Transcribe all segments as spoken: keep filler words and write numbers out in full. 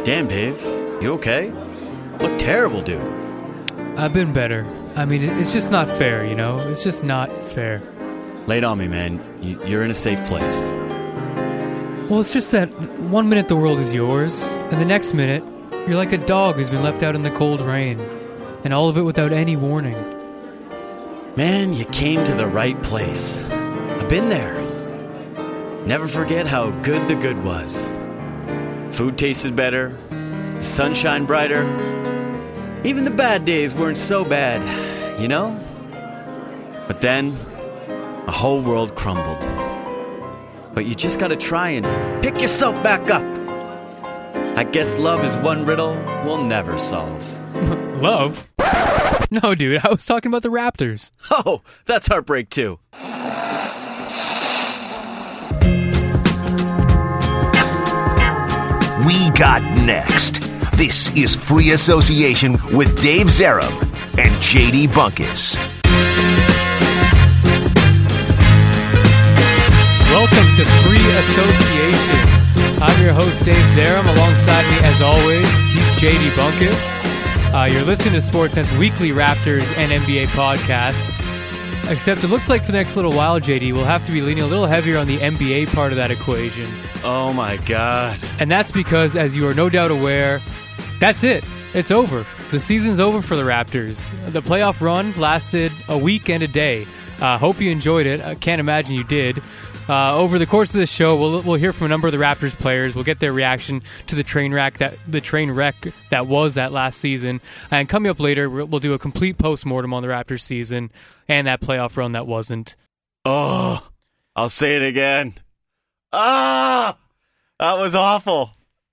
Damn, Dave. You okay? Look terrible, dude. I've been better. I mean, it's just not fair, you know? It's just not fair. Lay it on me, man. You're in a safe place. Well, it's just that one minute the world is yours, and the next minute, you're like a dog who's been left out in the cold rain. And all of it without any warning. Man, you came to the right place. I've been there. Never forget how good the good was. Food tasted better, the sunshine brighter. Even the bad days weren't so bad, you know? But then, a whole world crumbled. But you just gotta try and pick yourself back up. I guess love is one riddle we'll never solve. Love? No, dude, I was talking about the Raptors. Oh, that's heartbreak too. We got next. This is Free Association with Dave Zarum and J D Bunkis. Welcome to Free Association. I'm your host, Dave Zarum. Alongside me, as always, he's J D Bunkis. Uh, you're listening to Sportsnet's weekly Raptors and N B A podcast. Except it looks like for the next little while, J D, we'll have to be leaning a little heavier on the N B A part of that equation. Oh my God. And that's because, as you are no doubt aware, that's it. It's over. The season's over for the Raptors. The playoff run lasted a week and a day. Uh, hope you enjoyed it. I can't imagine you did. Uh, over the course of this show, we'll we'll hear from a number of the Raptors players. We'll get their reaction to the train wreck that the train wreck that was that last season. And coming up later, we'll, we'll do a complete post-mortem on the Raptors season and that playoff run that wasn't. Oh, I'll say it again. Ah, that was awful.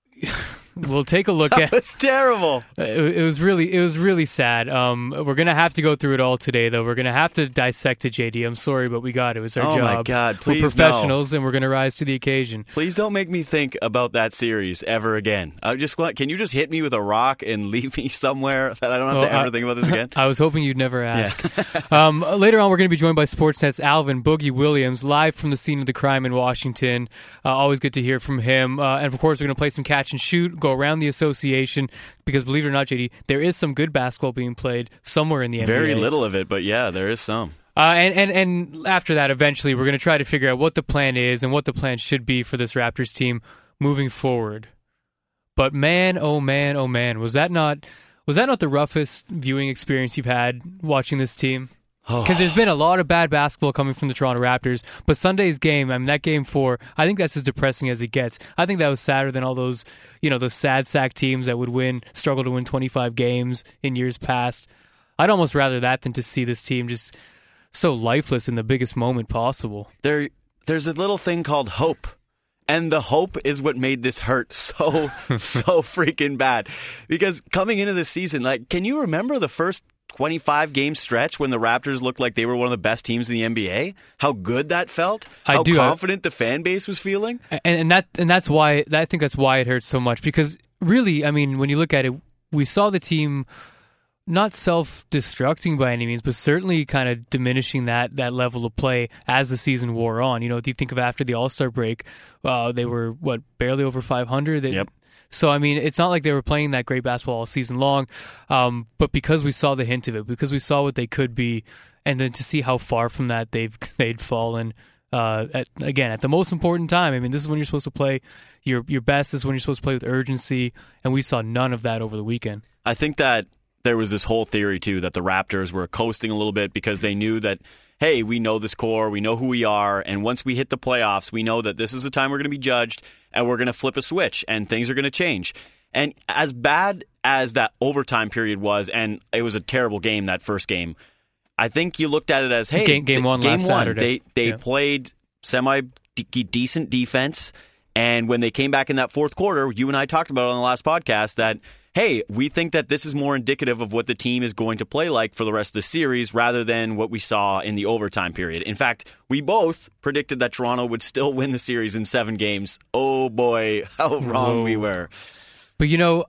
We'll take a look that at. That was terrible. It, it was really, it was really sad. Um, we're gonna have to go through it all today, though. We're gonna have to dissect it, J D. I'm sorry, but we got it. It's our oh job. Oh my God! Please, we're professionals, no. and we're gonna rise to the occasion. Please don't make me think about that series ever again. I just want. Can you just hit me with a rock and leave me somewhere that I don't have well, to ever I, think about this again? I was hoping you'd never ask. Yeah. um, later on, we're gonna be joined by Sportsnet's Alvin Boogie Williams, live from the scene of the crime in Washington. Uh, always good to hear from him. Uh, and of course, we're gonna play some catch and shoot, go around the association. Because believe it or not, J D, there is some good basketball being played somewhere in the N B A. Very little of it, but yeah, there is some. Uh, and, and, and after that, eventually, we're going to try to figure out what the plan is and what the plan should be for this Raptors team moving forward. But man, oh man, oh man, was that not was that not the roughest viewing experience you've had watching this team? Because there's been a lot of bad basketball coming from the Toronto Raptors, but Sunday's game, I mean, that game four, I think that's as depressing as it gets. I think that was sadder than all those, you know, those sad sack teams that would win, struggle to win twenty-five games in years past. I'd almost rather that than to see this team just so lifeless in the biggest moment possible. There, there's a little thing called hope. And the hope is what made this hurt so, so freaking bad. Because coming into this season, like, can you remember the first twenty-five game stretch when the Raptors looked like they were one of the best teams in the N B A? How good that felt? I How do. confident the fan base was feeling? And, and that and that's why I think that's why it hurts so much. Because really, I mean, when you look at it, we saw the team not self-destructing by any means, but certainly kind of diminishing that that level of play as the season wore on. You know, if you think of after the All-Star break, uh, they were, what, barely over five hundred? They, yep. So, I mean, it's not like they were playing that great basketball all season long, um, but because we saw the hint of it, because we saw what they could be, and then to see how far from that they've they'd fallen, uh, at, again, at the most important time. I mean, this is when you're supposed to play your, your best, this is when you're supposed to play with urgency, and we saw none of that over the weekend. I think that there was this whole theory, too, that the Raptors were coasting a little bit because they knew that, hey, we know this core, we know who we are, and once we hit the playoffs, we know that this is the time we're going to be judged, and we're going to flip a switch, and things are going to change. And as bad as that overtime period was, and it was a terrible game, that first game, I think you looked at it as, hey, game, game one game last one, Saturday. They, they yeah. played semi-decent defense, and when they came back in that fourth quarter, you and I talked about it on the last podcast, that hey, we think that this is more indicative of what the team is going to play like for the rest of the series rather than what we saw in the overtime period. In fact, we both predicted that Toronto would still win the series in seven games. Oh boy, how wrong Whoa. we were. But you know,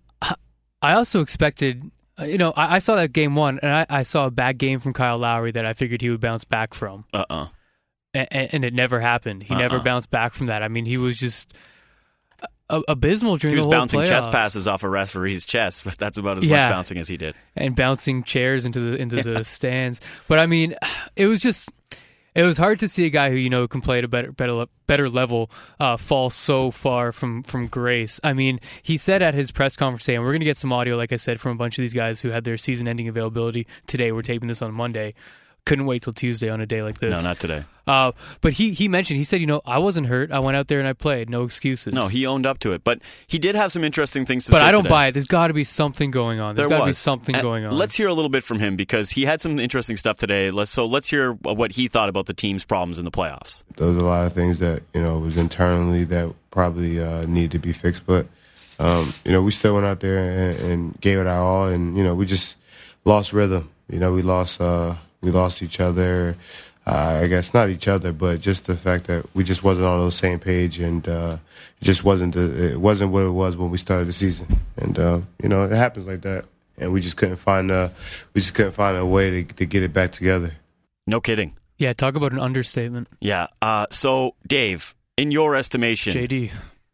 I also expected, you know, I, I saw that game one, and I, I saw a bad game from Kyle Lowry that I figured he would bounce back from. Uh-uh. And, and it never happened. He uh-uh. never bounced back from that. I mean, he was just... uh, abysmal during he was the whole bouncing playoffs. chest passes off a referee's chest, but that's about as Yeah. much bouncing as he did. And bouncing chairs into the into the stands. But I mean, it was just it was hard to see a guy who you know can play at a better better better level uh, fall so far from from grace. I mean, he said at his press conference today, and we're going to get some audio, like I said, from a bunch of these guys who had their season-ending availability today. We're taping this on Monday. Couldn't wait till Tuesday on a day like this. No, not today. Uh, but he he mentioned, he said, you know, I wasn't hurt. I went out there and I played. No excuses. No, he owned up to it. But he did have some interesting things to But say I don't today. buy it. There's got to be something going on. There's There got to be was. something And going on. Let's hear a little bit from him because he had some interesting stuff today. Let's so let's hear what he thought about the team's problems in the playoffs. Those are a lot of things that, you know, was internally that probably uh, need to be fixed. But, um, you know, we still went out there and, and gave it our all. And, you know, we just lost rhythm. You know, we lost uh, we lost each other. Uh, I guess not each other, but just the fact that we just wasn't on the same page, and uh, it just wasn't the, it wasn't what it was when we started the season. And uh, you know, it happens like that, and we just couldn't find a we just couldn't find a way to to get it back together. No kidding. yeah, talk about an understatement. Yeah. Uh, so, Dave, in your estimation, J D.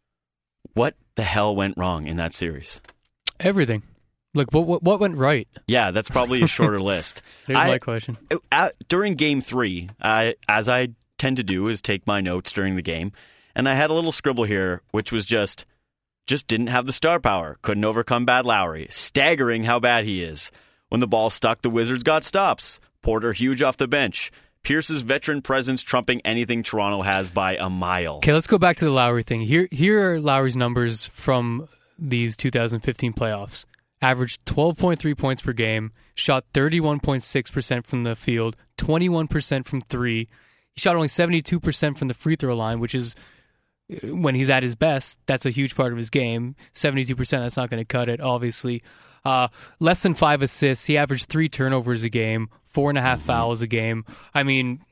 what the hell went wrong in that series? Everything. Like, what, what what went right? Yeah, that's probably a shorter list. There's I- my question. At, during game three, I, as I tend to do, is take my notes during the game, and I had a little scribble here, which was just, just didn't have the star power, couldn't overcome bad Lowry, staggering how bad he is. When the ball stuck, the Wizards got stops. Porter huge off the bench. Pierce's veteran presence trumping anything Toronto has by a mile. Okay, let's go back to the Lowry thing. Here, here are Lowry's numbers from these two thousand fifteen playoffs. Averaged twelve point three points per game, shot thirty-one point six percent from the field, twenty-one percent from three. He shot only seventy-two percent from the free throw line, which is, when he's at his best, that's a huge part of his game. seventy-two percent, that's not going to cut it, obviously. Uh, less than five assists. He averaged three turnovers a game, four and a half fouls a game. I mean,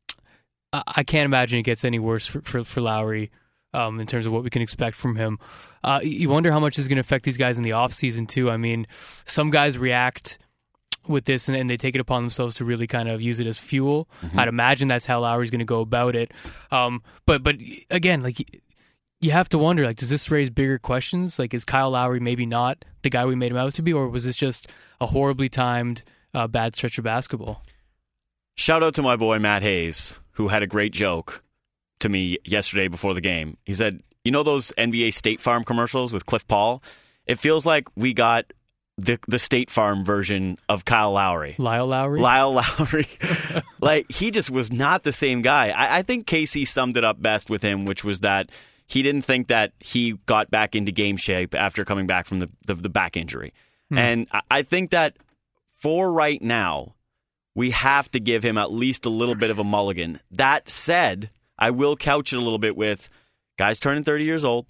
I, I can't imagine it gets any worse for, for, for Lowry. Um, in terms of what we can expect from him. Uh, you wonder how much this is going to affect these guys in the offseason, too. I mean, some guys react with this and, and they take it upon themselves to really kind of use it as fuel. Mm-hmm. I'd imagine that's how Lowry's going to go about it. Um, but, but again, like, you have to wonder, like, does this raise bigger questions? Like, is Kyle Lowry maybe not the guy we made him out to be, or was this just a horribly timed uh, bad stretch of basketball? Shout out to my boy Matt Hayes, who had a great joke to me yesterday before the game. He said, you know those N B A State Farm commercials with Cliff Paul? It feels like we got the the State Farm version of Kyle Lowry. Lyle Lowry? Lyle Lowry. Like, he just was not the same guy. I, I think Casey summed it up best with him, which was that he didn't think that he got back into game shape after coming back from the, the, the back injury. Hmm. And I, I think that for right now, we have to give him at least a little bit of a mulligan. That said, I will couch it a little bit with, guy's turning thirty years old.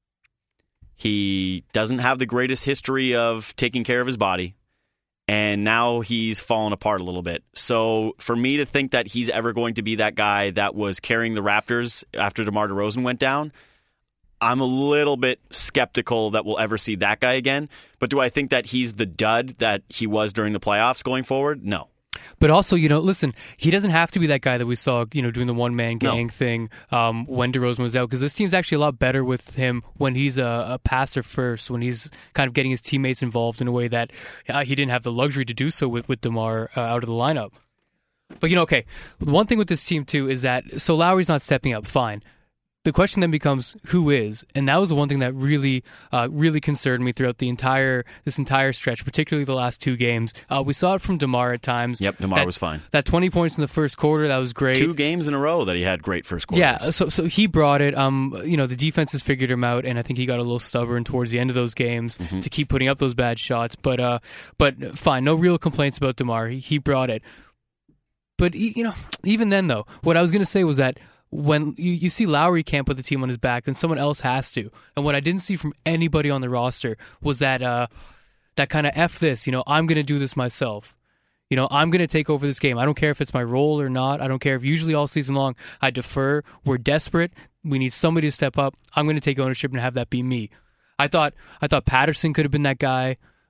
He doesn't have the greatest history of taking care of his body. And now he's fallen apart a little bit. So for me to think that he's ever going to be that guy that was carrying the Raptors after DeMar DeRozan went down, I'm a little bit skeptical that we'll ever see that guy again. But do I think that he's the dud that he was during the playoffs going forward? No. But also, you know, listen, he doesn't have to be that guy that we saw, you know, doing the one-man gang no. thing um, when DeRozan was out, because this team's actually a lot better with him when he's a, a passer first, when he's kind of getting his teammates involved in a way that uh, he didn't have the luxury to do so with, with DeMar uh, out of the lineup. But, you know, okay, one thing with this team, too, is that, so Lowry's not stepping up, fine. The question then becomes, who is? And that was the one thing that really, uh, really concerned me throughout the entire this entire stretch, particularly the last two games. Uh, we saw it from DeMar at times. Yep, DeMar that, was fine. That twenty points in the first quarter, that was great. Two games in a row that he had great first quarters. Yeah, so so he brought it. Um, you know, the defenses figured him out, and I think he got a little stubborn towards the end of those games mm-hmm. to keep putting up those bad shots. But uh, but fine, no real complaints about DeMar. He, he brought it. But you know, even then though, what I was going to say was that when you, you see Lowry can't put the team on his back, then someone else has to. And what I didn't see from anybody on the roster was that uh, that kind of F this, you know, I'm going to do this myself. You know, I'm going to take over this game. I don't care if it's my role or not. I don't care if usually all season long I defer. We're desperate. We need somebody to step up. I'm going to take ownership and have that be me. I thought I thought Patterson could have been that guy.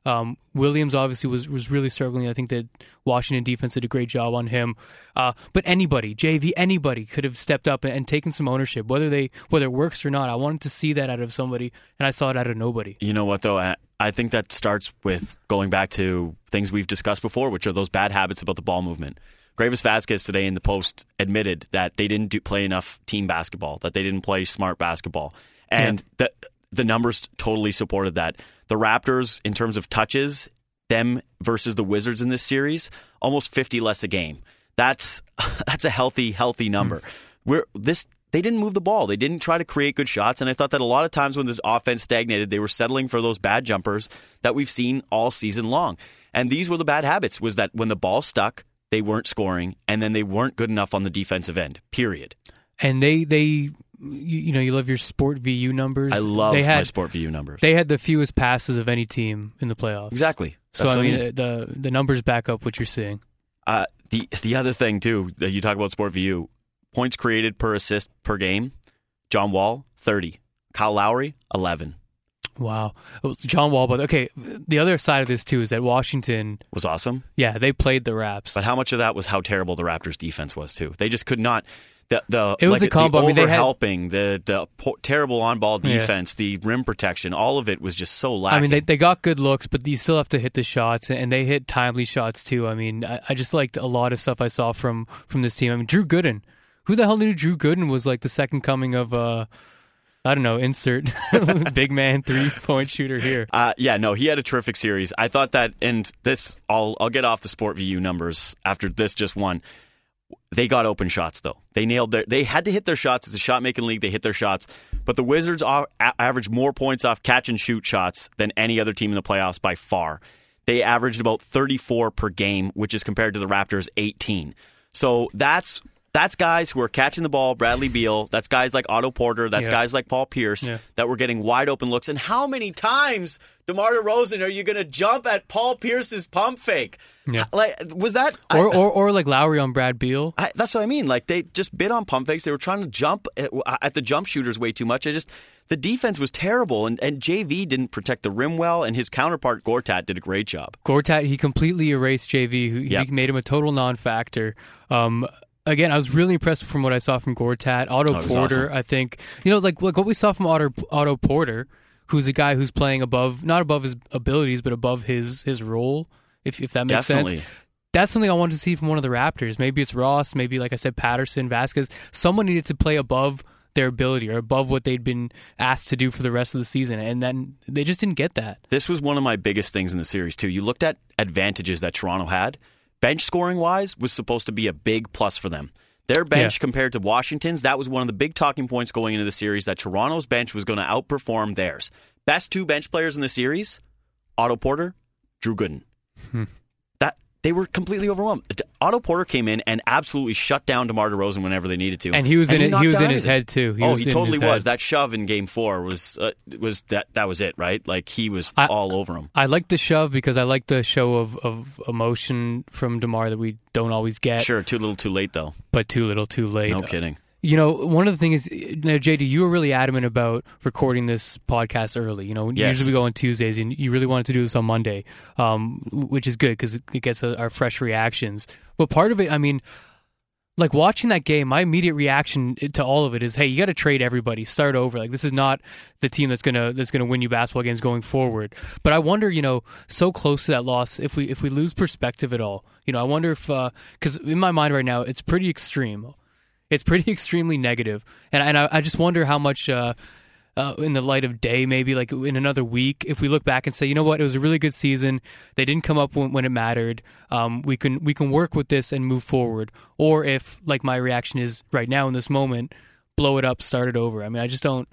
Um, Williams obviously was, was really struggling. I think that Washington defense did a great job on him. Uh, but anybody, J V, anybody could have stepped up and, and taken some ownership, whether they whether it works or not. I wanted to see that out of somebody, and I saw it out of nobody. You know what, though? I, I think that starts with going back to things we've discussed before, which are those bad habits about the ball movement. Gravis Vasquez today in the Post admitted that they didn't do, play enough team basketball, that they didn't play smart basketball. And yeah. the, the numbers totally supported that. The Raptors, in terms of touches, them versus the Wizards in this series, almost fifty less a game. That's that's a healthy, healthy number. Mm. We're this they didn't move the ball. They didn't try to create good shots, and I thought that a lot of times when the offense stagnated, they were settling for those bad jumpers that we've seen all season long. And these were the bad habits, was that when the ball stuck, they weren't scoring, and then they weren't good enough on the defensive end, period. And they... they You, you know, you love your Sport V U numbers. I love they had, my Sport V U numbers. They had the fewest passes of any team in the playoffs. Exactly. So, That's I mean, I mean, the the numbers back up what you're seeing. Uh, the the other thing, too, that you talk about Sport V U, points created per assist per game, John Wall, thirty. Kyle Lowry, eleven. Wow. John Wall, but okay, the other side of this, too, is that Washington... Was awesome. Yeah, they played the Raps. But how much of that was how terrible the Raptors' defense was, too? They just could not... The, the, it was like, a combo. The I mean, they over-helping, had... the, the po- terrible on-ball defense, yeah. the rim protection, all of it was just so lacking. I mean, they they got good looks, but you still have to hit the shots, and they hit timely shots, too. I mean, I, I just liked a lot of stuff I saw from, from this team. I mean, Drew Gooden. Who the hell knew Drew Gooden was like the second coming of, uh, I don't know, insert big man three-point shooter here? Uh, yeah, no, he had a terrific series. I thought that, and this, I'll I'll get off the Sport V U numbers after this just one. They got open shots, though. They nailed their... They had to hit their shots. It's a shot-making league. They hit their shots. But the Wizards a- averaged more points off catch-and-shoot shots than any other team in the playoffs by far. They averaged about thirty-four per game, which is compared to the Raptors' eighteen. So that's that's guys who are catching the ball, Bradley Beal. That's guys like Otto Porter. That's yeah. guys like Paul Pierce yeah. that were getting wide-open looks. And how many times, DeMar DeRozan, are you going to jump at Paul Pierce's pump fake? Yeah. Like, was that... Or, I, or or like Lowry on Brad Beal. I, that's what I mean. Like, they just bid on pump fakes. They were trying to jump at, at the jump shooters way too much. I just... The defense was terrible, and, and J V didn't protect the rim well, and his counterpart, Gortat, did a great job. Gortat, he completely erased J V. He yep. made him a total non-factor. Um, again, I was really impressed from what I saw from Gortat. Otto oh, Porter, awesome. I think, you know, like, like what we saw from Otto, Otto Porter, who's a guy who's playing above, not above his abilities, but above his, his role, if if that makes Definitely. sense. That's something I wanted to see from one of the Raptors. Maybe it's Ross, maybe, like I said, Patterson, Vasquez. Someone needed to play above their ability or above what they'd been asked to do for the rest of the season, and then they just didn't get that. This was one of my biggest things in the series, too. You looked at advantages that Toronto had. Bench scoring-wise was supposed to be a big plus for them. Their bench yeah. compared to Washington's, that was one of the big talking points going into the series, that Toronto's bench was going to outperform theirs. Best two bench players in the series, Otto Porter, Drew Gooden. Hmm. That They were completely overwhelmed. Otto Porter came in and absolutely shut down DeMar DeRozan whenever they needed to, and he was and in he it, he was in anything. his head too. He oh, was he totally was. Head. That shove in Game Four was uh, was that that was it, right? Like he was I, all over him. I like the shove because I like the show of, of emotion from DeMar that we don't always get. Sure, too little, too late, though. But too little, too late. No kidding. You know, one of the things is, you know, J D, you were really adamant about recording this podcast early. You know, yes. usually we go on Tuesdays, and you really wanted to do this on Monday, um, which is good because it gets a, our fresh reactions. But part of it, I mean, like watching that game, my immediate reaction to all of it is, hey, you got to trade everybody, start over. Like this is not the team that's gonna that's gonna win you basketball games going forward. But I wonder, you know, so close to that loss, if we if we lose perspective at all, you know, I wonder if because uh, in my mind right now, it's pretty extreme. It's pretty extremely negative, and and I, I just wonder how much, uh, uh, in the light of day, maybe like in another week, if we look back and say, you know what, it was a really good season. They didn't come up when, when it mattered. Um, we can we can work with this and move forward. Or if, like my reaction is right now in this moment, blow it up, start it over. I mean, I just don't.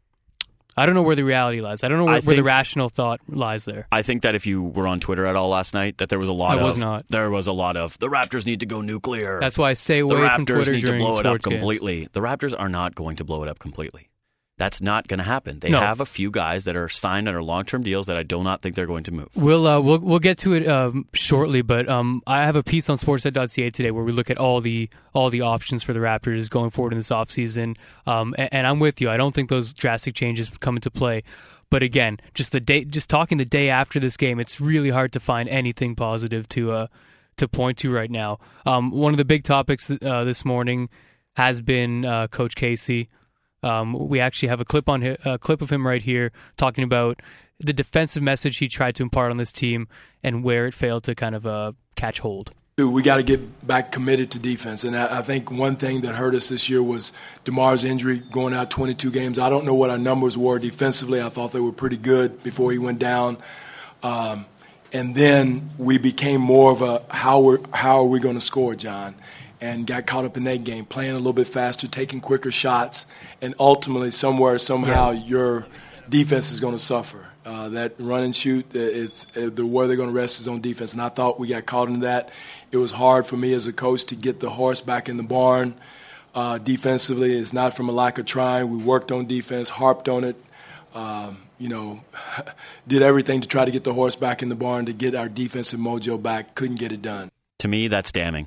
I don't know where the reality lies. I don't know where, think, where the rational thought lies there. I think that if you were on Twitter at all last night, that there was a lot I of... was not. There was a lot of, the Raptors need to go nuclear. That's why I stay away the from Raptors Twitter need to during blow it up sports games. completely. The Raptors are not going to blow it up completely. That's not going to happen. They No. have a few guys that are signed under long-term deals that I do not think they're going to move. We'll uh, we'll we'll get to it um, shortly, but um, I have a piece on sportsnet dot c a today where we look at all the all the options for the Raptors going forward in this offseason. Um, and, and I'm with you. I don't think those drastic changes come into play. But again, just the day, just talking the day after this game, it's really hard to find anything positive to uh, to point to right now. Um, one of the big topics uh, this morning has been uh, Coach Casey. Um, we actually have a clip on hi- a clip of him right here talking about the defensive message he tried to impart on this team and where it failed to kind of uh, catch hold. We got to get back committed to defense. And I think one thing that hurt us this year was DeMar's injury, going out twenty-two games. I don't know what our numbers were defensively. I thought they were pretty good before he went down. Um, and then we became more of a how, we're, how are we going to score, John? And got caught up in that game, playing a little bit faster, taking quicker shots. And ultimately, somewhere, somehow, yeah. your defense is going to suffer. Uh, that run and shoot, it's uh, the where they're going to rest is on defense. And I thought we got caught in that. It was hard for me as a coach to get the horse back in the barn uh, defensively. It's not from a lack of trying. We worked on defense, harped on it, um, you know, did everything to try to get the horse back in the barn, to get our defensive mojo back. Couldn't get it done. To me, that's damning.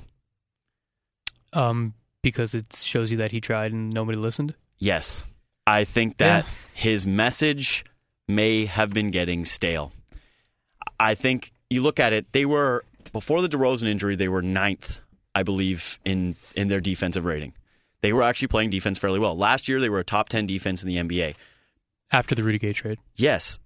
Um, because it shows you that he tried and nobody listened? Yes. I think that yeah. his message may have been getting stale. I think you look at it, they were, before the DeRozan injury, they were ninth, I believe, in, in their defensive rating. They were actually playing defense fairly well. Last year, they were a top ten defense in the N B A. After the Rudy Gay trade. Yes.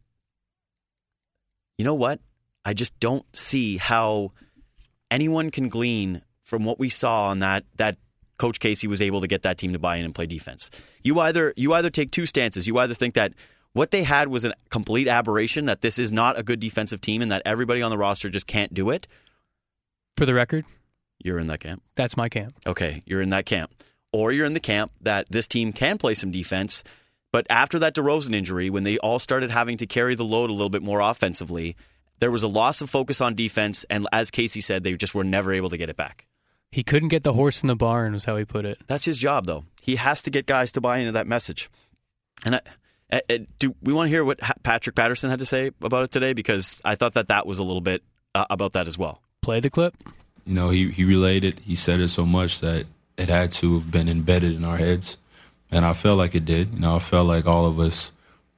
You know what? I just don't see how anyone can glean from what we saw on that that Coach Casey was able to get that team to buy in and play defense. You either you either take two stances. You either think that what they had was a complete aberration, that this is not a good defensive team and that everybody on the roster just can't do it. For the record, you're in that camp. That's my camp. Okay, you're in that camp. Or you're in the camp that this team can play some defense, but after that DeRozan injury, when they all started having to carry the load a little bit more offensively, there was a loss of focus on defense, and as Casey said, they just were never able to get it back. He couldn't get the horse in the barn, was how he put it. That's his job, though. He has to get guys to buy into that message. And I, I, I, do we want to hear what Patrick Patterson had to say about it today? Because I thought that that was a little bit uh, about that as well. Play the clip. You know, he, he relayed it. He said it so much that it had to have been embedded in our heads. And I felt like it did. You know, I felt like all of us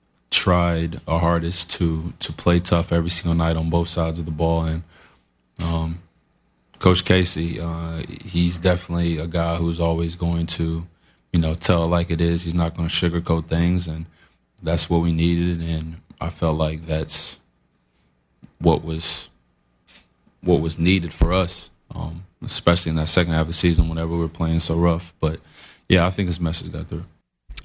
tried our hardest to to play tough every single night on both sides of the ball. And um, Coach Casey, uh, he's definitely a guy who's always going to, you know, tell it like it is. He's not going to sugarcoat things, and that's what we needed. And I felt like that's what was what was needed for us, um, especially in that second half of the season whenever we were playing so rough. But yeah, I think his message got through.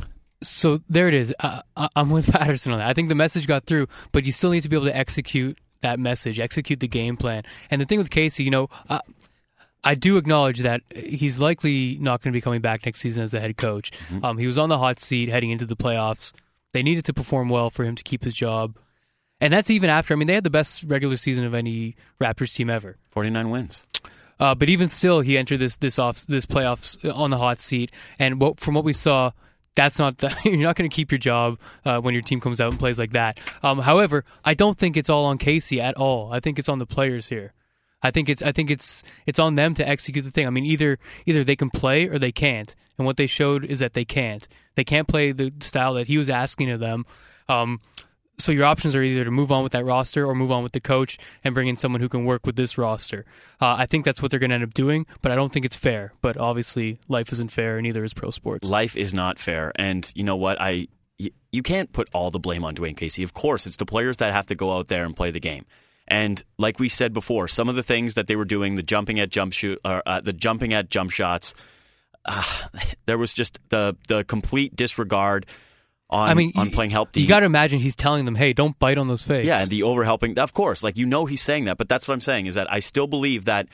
So there it is. Uh, I'm with Patterson on that. I think the message got through, but you still need to be able to execute that message, execute the game plan. And the thing with Casey, you know, uh, I do acknowledge that he's likely not going to be coming back next season as the head coach. Mm-hmm. Um, he was on the hot seat heading into the playoffs. They needed to perform well for him to keep his job. And that's even after, I mean, they had the best regular season of any Raptors team ever. forty-nine wins. Uh, but even still, he entered this this off this playoffs on the hot seat. And what, from what we saw, that's not the, you're not going to keep your job uh, when your team comes out and plays like that. Um, however, I don't think it's all on Casey at all. I think it's on the players here. I think it's I think it's it's on them to execute the thing. I mean, either either they can play or they can't. And what they showed is that they can't. They can't play the style that he was asking of them. Um, so your options are either to move on with that roster or move on with the coach and bring in someone who can work with this roster. Uh, I think that's what they're going to end up doing, but I don't think it's fair. But obviously, life isn't fair, and neither is pro sports. Life is not fair. And you know what? I y- you can't put all the blame on Dwayne Casey. Of course, it's the players that have to go out there and play the game. And like we said before, some of the things that they were doing, the jumping at jump shoot, or uh, the jumping at jump shots, uh, there was just the the complete disregard on, I mean, on playing help D. You got to imagine he's telling them, hey, don't bite on those fakes. Yeah, the overhelping. Of course, like, you know he's saying that, but that's what I'm saying, is that I still believe that,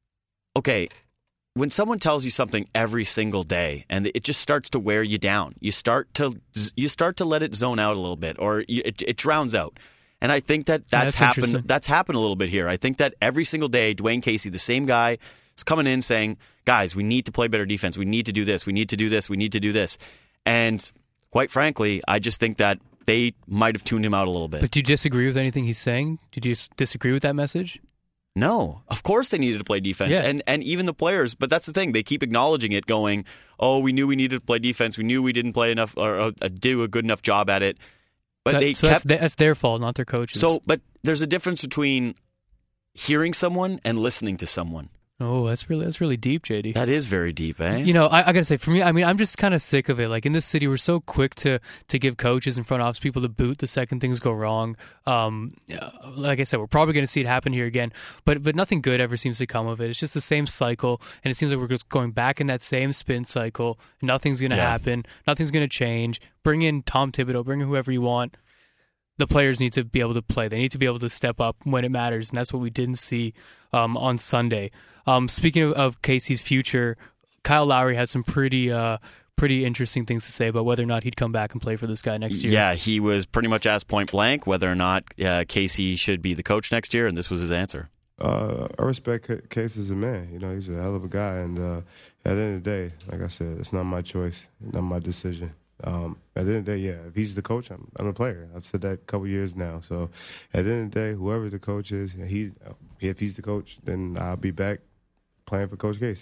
okay, when someone tells you something every single day and it just starts to wear you down, you start to you start to let it zone out a little bit, or you, it, it drowns out. And I think that that's, yeah, that's happened. That's happened a little bit here. I think that every single day, Dwayne Casey, the same guy, is coming in saying, guys, we need to play better defense. We need to do this. We need to do this. We need to do this. And quite frankly, I just think that they might have tuned him out a little bit. But do you disagree with anything he's saying? Did you disagree with that message? No. Of course they needed to play defense. Yeah. And and even the players, but that's the thing. They keep acknowledging it, going, oh, we knew we needed to play defense. We knew we didn't play enough or uh, do a good enough job at it. But so they so kept, that's, that's their fault, not their coaches. So, but there's a difference between hearing someone and listening to someone. Oh, that's really that's really deep, J D. That is very deep, eh? You know, I, I gotta say, for me, I mean, I'm just kind of sick of it. Like in this city, we're so quick to to give coaches and front office people the boot the second things go wrong. Um, like I said, we're probably going to see it happen here again, but but nothing good ever seems to come of it. It's just the same cycle, and it seems like we're just going back in that same spin cycle. Nothing's going to Yeah. happen. Nothing's going to change. Bring in Tom Thibodeau. Bring in whoever you want. The players need to be able to play. They need to be able to step up when it matters, and that's what we didn't see um, on Sunday. Um, speaking of, of Casey's future, Kyle Lowry had some pretty uh, pretty interesting things to say about whether or not he'd come back and play for this guy next year. Yeah, he was pretty much asked point blank whether or not uh, Casey should be the coach next year, and this was his answer. Uh, I respect Ca- Casey as a man. You know, he's a hell of a guy. And uh, at the end of the day, like I said, it's not my choice, not my decision. Um, at the end of the day, yeah, if he's the coach, I'm, I'm a player. I've said that a couple years now. So at the end of the day, whoever the coach is, he if he's the coach, then I'll be back playing for Coach Casey.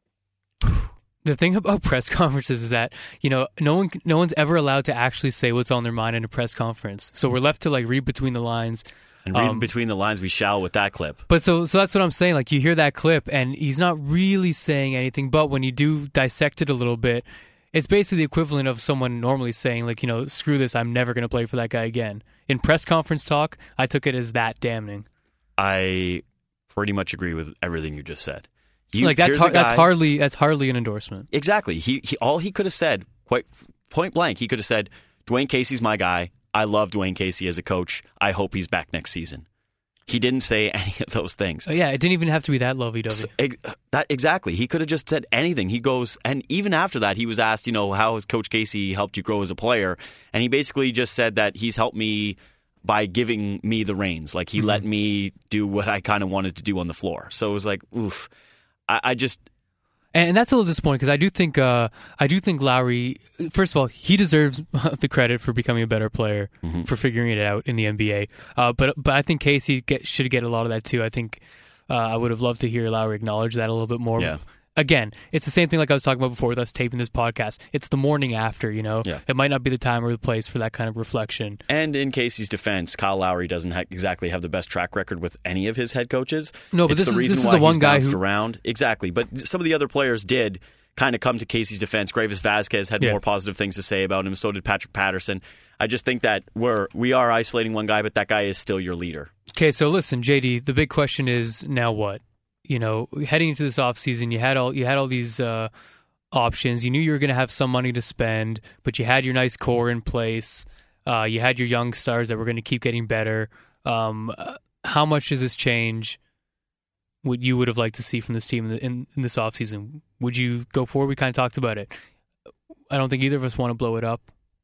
The thing about press conferences is that, you know, no one no one's ever allowed to actually say what's on their mind in a press conference. So we're left to like read between the lines. And read Um, between the lines, we shall with that clip. But so so that's what I'm saying. Like you hear that clip and he's not really saying anything, but when you do dissect it a little bit, it's basically the equivalent of someone normally saying, like, you know, screw this, I'm never going to play for that guy again. In press conference talk, I took it as that damning. I pretty much agree with everything you just said. You, like that's here's a har- that's guy- hardly that's hardly an endorsement. Exactly. He, he all he could have said, quite point blank, he could have said, Dwayne Casey's my guy. I love Dwayne Casey as a coach. I hope he's back next season. He didn't say any of those things. Oh, yeah, it didn't even have to be that lovey-dovey. So, ex- that exactly. He could have just said anything. He goes, and even after that, he was asked, you know, how has Coach Casey helped you grow as a player? And he basically just said that he's helped me by giving me the reins. Like he Mm-hmm. let me do what I kind of wanted to do on the floor. So it was like, oof. I, I just. And that's a little disappointing because I do think uh, I do think Lowry. First of all, he deserves the credit for becoming a better player, Mm-hmm. for figuring it out in the N B A. Uh, but but I think Casey get, should get a lot of that too. I think uh, I would have loved to hear Lowry acknowledge that a little bit more. Yeah. Again, it's the same thing like I was talking about before with us taping this podcast. It's the morning after, you know. Yeah. It might not be the time or the place for that kind of reflection. And in Casey's defense, Kyle Lowry doesn't ha- exactly have the best track record with any of his head coaches. No, but it's this the is- reason this is why the one he's guy bounced who- around. Exactly. But some of the other players did kind of come to Casey's defense. Gravis Vasquez had Yeah. more positive things to say about him. So did Patrick Patterson. I just think that we're we are isolating one guy, but that guy is still your leader. Okay, so listen, J D, the big question is now what? You know, heading into this offseason, you had all you had all these uh, options. You knew you were going to have some money to spend, but you had your nice core in place. Uh, you had your young stars that were going to keep getting better. Um, uh, how much does this change what you would have liked to see from this team in, the, in, in this offseason? Would you go forward? We kind of talked about it. I don't think either of us want to blow it up.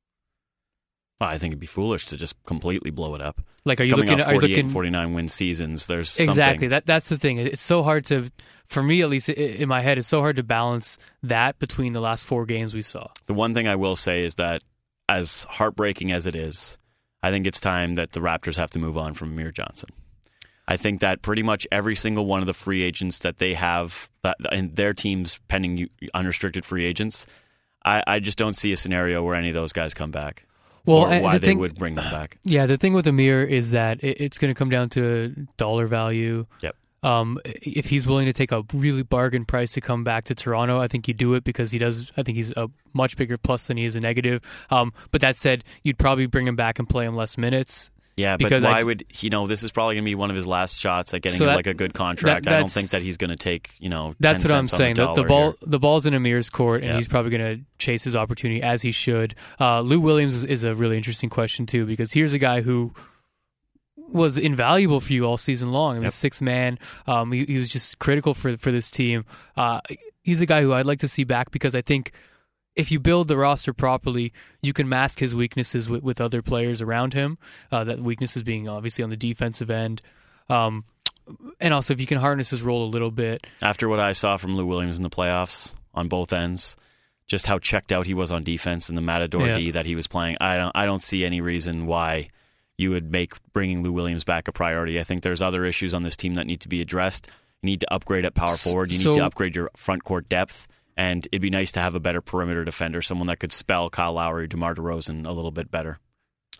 Well, I think it'd be foolish to just completely blow it up. Like, are you Coming looking? off Are you forty-eight looking? and forty-nine win seasons, there's Exactly. something. That that's the thing. It's so hard to, for me at least, i- in my head, it's so hard to balance that between the last four games we saw. The one thing I will say is that, as heartbreaking as it is, I think it's time that the Raptors have to move on from Amir Johnson. I think that pretty much every single one of the free agents that they have, that, and their teams pending unrestricted free agents, I, I just don't see a scenario where any of those guys come back. Well, or and why the they thing- would bring them back. Yeah, the thing with Amir is that it, it's going to come down to dollar value. Yep. Um, if he's willing to take a really bargain price to come back to Toronto, I think you do it because he does. I think he's a much bigger plus than he is a negative. Um, but that said, you'd probably bring him back and play him less minutes. Yeah, but Because why I- would you know? This is probably going to be one of his last shots at getting So that- like a good contract. that- I don't that's- think that he's going to take you know. That's ten what I'm cents on saying. The, The, the dollar ball, here. the ball's in Amir's court, and Yeah. he's probably going to chase his opportunity as he should. Uh, Lou Williams is, is a really interesting question too, because here's a guy who was invaluable for you all season long. I mean, Yep. sixth man. Um, he, he was just critical for for this team. Uh, he's a guy who I'd like to see back because I think if you build the roster properly, you can mask his weaknesses with, with other players around him. Uh, that weaknesses being obviously on the defensive end. Um, and also if you can harness his role a little bit. After what I saw from Lou Williams in the playoffs on both ends, just how checked out he was on defense and the Matador Yeah. D that he was playing, I don't I don't see any reason why you would make bringing Lou Williams back a priority. I think there's other issues on this team that need to be addressed. You need to upgrade at power forward. You need So- to upgrade your front court depth. And it'd be nice to have a better perimeter defender, someone that could spell Kyle Lowry, DeMar DeRozan a little bit better.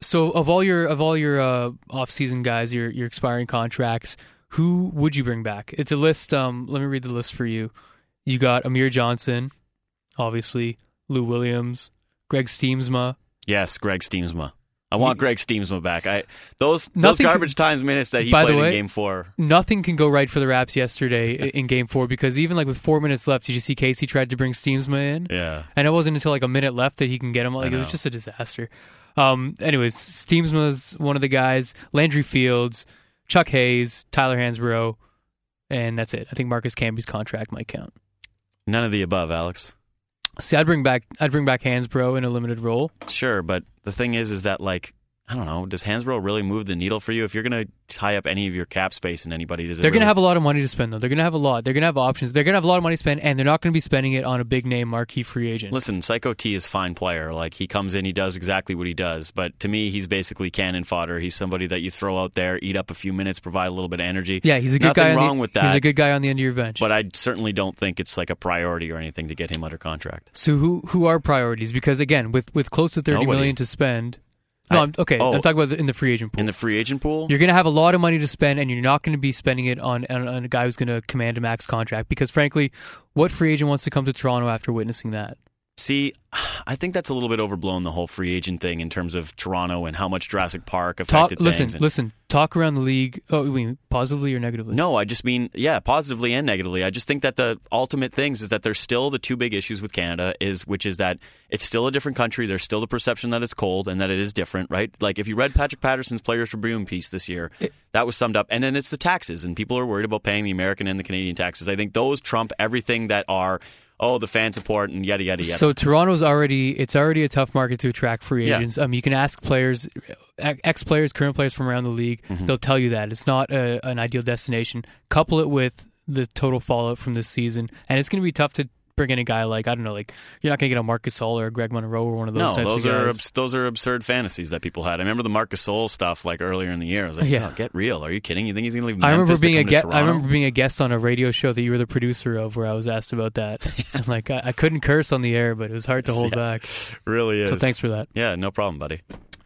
So of all your of all your uh, off-season guys, your your expiring contracts, who would you bring back? It's a list. Um, let me read the list for you. You got Amir Johnson, obviously, Lou Williams, Greg Steemsma. Yes, Greg Steemsma. I want Greg Steemsma back. I those those Nothing garbage can, times minutes that he by played the way, in Game Four. Nothing can go right for the Raps yesterday in Game Four because even like with four minutes left, did you see Casey tried to bring Steemsma in? Yeah, and it wasn't until like a minute left that he can get him. Like it was just a disaster. Um, anyways, Steemsma's one of the guys. Landry Fields, Chuck Hayes, Tyler Hansbrough, and that's it. I think Marcus Camby's contract might count. None of the above, Alex. See, I'd bring back I'd bring back Hansbrough in a limited role. Sure, but the thing is, is that like. I don't know. Does Hansbrough really move the needle for you? If you're going to tie up any of your cap space in anybody, does it They're really... going to have a lot of money to spend, though. They're going to have a lot. They're going to have options. They're going to have a lot of money to spend, and they're not going to be spending it on a big-name marquee free agent. Listen, Psycho T is a fine player. Like, he comes in, he does exactly what he does. But to me, he's basically cannon fodder. He's somebody that you throw out there, eat up a few minutes, provide a little bit of energy. Yeah, he's a good Nothing guy. wrong on the, with that. He's a good guy on the end of your bench. But I certainly don't think it's like a priority or anything to get him under contract. So who who are priorities? Because, again, with, with close to thirty Nobody. million to spend... No, I, I'm, okay, oh, I'm talking about the, in the free agent pool. In the free agent pool? You're going to have a lot of money to spend, and you're not going to be spending it on, on, on a guy who's going to command a max contract. Because, frankly, what free agent wants to come to Toronto after witnessing that? See, I think that's a little bit overblown, the whole free agent thing in terms of Toronto and how much Jurassic Park affected talk, listen, things. And, listen, talk around the league. Oh, you mean positively or negatively? No, I just mean, yeah, positively and negatively. I just think that the ultimate things is that there's still the two big issues with Canada, is which is that it's still a different country. There's still the perception that it's cold and that it is different, right? Like if you read Patrick Patterson's Players Tribune piece this year, it, that was summed up. And then it's the taxes, and people are worried about paying the American and the Canadian taxes. I think those trump everything that are... oh, the fan support and yada, yada, yada. So Toronto's already, it's already a tough market to attract free Yeah. agents. Um, you can ask players, ex-players, current players from around the league. Mm-hmm. They'll tell you that. It's not a, an ideal destination. Couple it with the total fallout from this season, and it's going to be tough to bring in a guy like, I don't know, like, you're not going to get a Marcus Gasol or a Greg Monroe or one of those no, types those of are guys. abs- those are absurd fantasies that people had. I remember the Marcus Gasol stuff like earlier in the year. I was like, yeah. oh, get real. Are you kidding? You think he's going to leave I Memphis remember being to a come ge- to Toronto? I remember being a guest on a radio show that you were the producer of, where I was asked about that. And like, I, I couldn't curse on the air, but it was hard to hold yeah, back. Really is. So thanks for that. Yeah, no problem, buddy.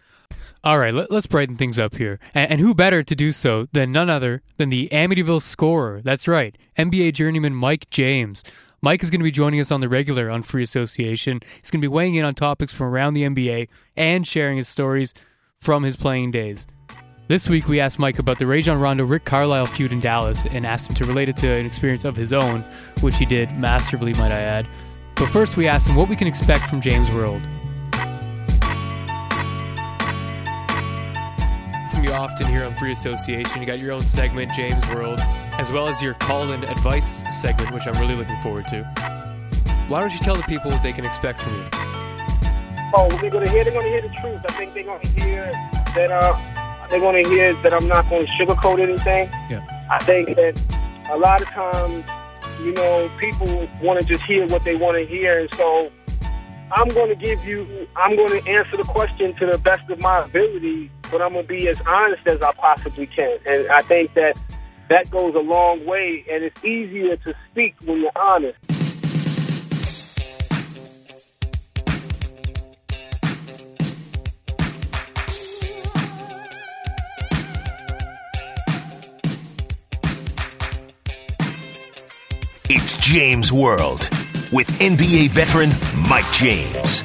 All right, let, let's brighten things up here. And, and who better to do so than none other than the Amityville scorer? That's right, N B A journeyman Mike James. Mike is going to be joining us on the regular on Free Association. He's going to be weighing in on topics from around the N B A and sharing his stories from his playing days. This week, we asked Mike about the Rajon Rondo-Rick Carlisle feud in Dallas and asked him to relate it to an experience of his own, which he did masterfully, might I add. But first, we asked him what we can expect from James World. You often hear on Free Association, you got your own segment, James World, as well as your call-in advice segment, which I'm really looking forward to. Why don't you tell the people what they can expect from you? Oh, they're gonna hear. They're gonna hear the truth. I think they're gonna hear that. Uh, they're gonna hear that I'm not going to sugarcoat anything. Yeah. I think that a lot of times, you know, people want to just hear what they want to hear, and so I'm going to give you. I'm going to answer the question to the best of my ability, but I'm going to be as honest as I possibly can. And I think that that goes a long way, and it's easier to speak when you're honest. It's James World with N B A veteran Mike James.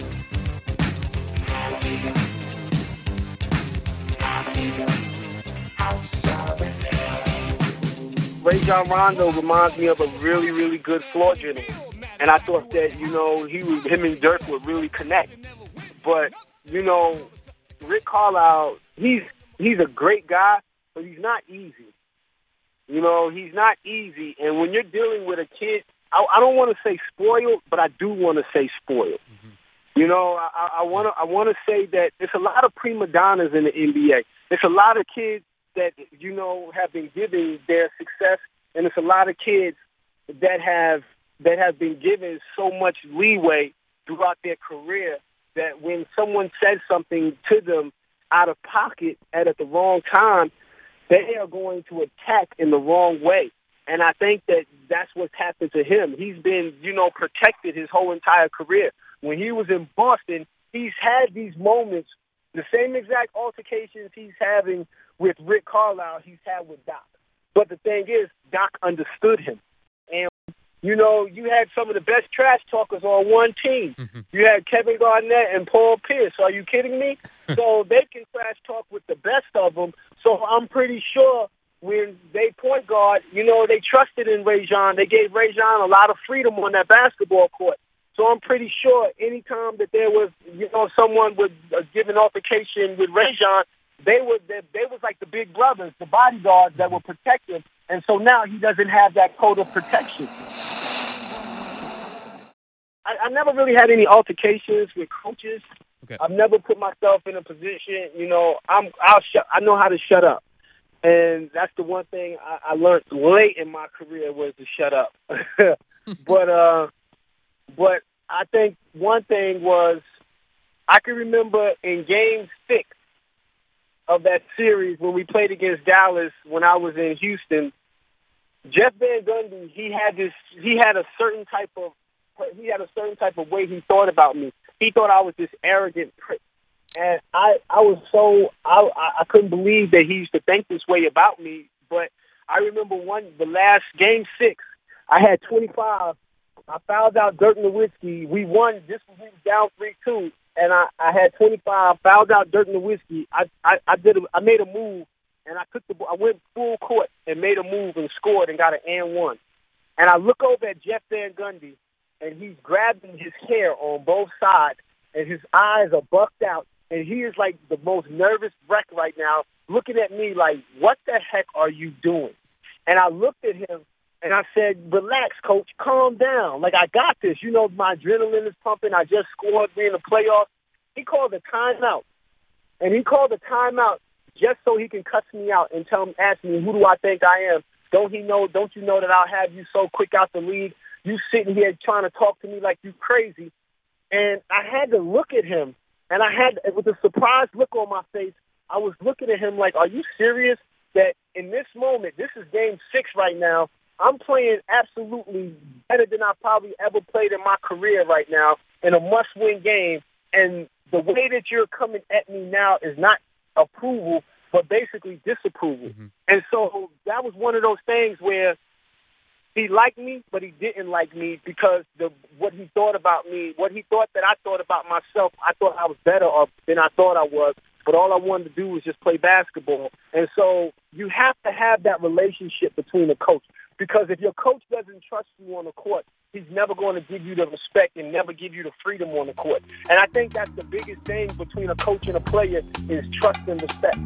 Rajon Rondo reminds me of a really, really good floor general. And I thought that, you know, he was, him and Dirk would really connect. But, you know, Rick Carlisle, he's he's a great guy, but he's not easy. You know, he's not easy. And when you're dealing with a kid, I, I don't want to say spoiled, but I do want to say spoiled. Mm-hmm. You know, I want to I want to say that there's a lot of prima donnas in the N B A. There's a lot of kids that, you know, have been given their success, and there's a lot of kids that have that have been given so much leeway throughout their career that when someone says something to them out of pocket and at the wrong time, they are going to attack in the wrong way. And I think that that's what's happened to him. He's been, you know, protected his whole entire career. When he was in Boston, he's had these moments The same exact altercations he's having with Rick Carlisle, he's had with Doc. But the thing is, Doc understood him. And, you know, you had some of the best trash talkers on one team. Mm-hmm. You had Kevin Garnett and Paul Pierce. Are you kidding me? So they can trash talk with the best of them. So I'm pretty sure when they point guard, you know, they trusted in Rajon. They gave Rajon a lot of freedom on that basketball court. So I'm pretty sure anytime that there was, you know, someone would uh, give an altercation with Rajon, they were they, they was like the big brothers, the bodyguards that would protect him. And so now he doesn't have that code of protection. I, I never really had any altercations with coaches. Okay. I've never put myself in a position, you know, I'm I'll shut, I know how to shut up. And that's the one thing I, I learned late in my career was to shut up. but uh But I think one thing was I can remember in game six of that series when we played against Dallas when I was in Houston, Jeff Van Gundy, he had this he had a certain type of he had a certain type of way he thought about me. He thought I was this arrogant prick. And I, I was so I I couldn't believe that he used to think this way about me. But I remember one the last game six, I had twenty-five. I fouled out Dirk Nowitzki. We won. This was we was down three two, and I, I had twenty-five. Fouled out Dirk Nowitzki. I I, I did. A, I made a move, and I took the. I went full court and made a move and scored and got an and one. And I look over at Jeff Van Gundy, and he's grabbing his hair on both sides, and his eyes are bucked out, and he is like the most nervous wreck right now, looking at me like, "What the heck are you doing?" And I looked at him. And I said, relax, coach, calm down. Like, I got this. You know, my adrenaline is pumping. I just scored in the playoffs. He called a timeout. And he called a timeout just so he can cuss me out and tell me, ask me, who do I think I am? Don't he know, don't you know that I'll have you so quick out the league? You sitting here trying to talk to me like you crazy. And I had to look at him. And I had, with a surprised look on my face, I was looking at him like, are you serious that in this moment, this is game six right now, I'm playing absolutely better than I probably ever played in my career right now in a must-win game. And the way that you're coming at me now is not approval, but basically disapproval. Mm-hmm. And so that was one of those things where he liked me, but he didn't like me because the what he thought about me, what he thought that I thought about myself, I thought I was better than I thought I was. But all I wanted to do was just play basketball. And so you have to have that relationship between the coach. Because if your coach doesn't trust you on the court, he's never going to give you the respect and never give you the freedom on the court. And I think that's the biggest thing between a coach and a player is trust and respect.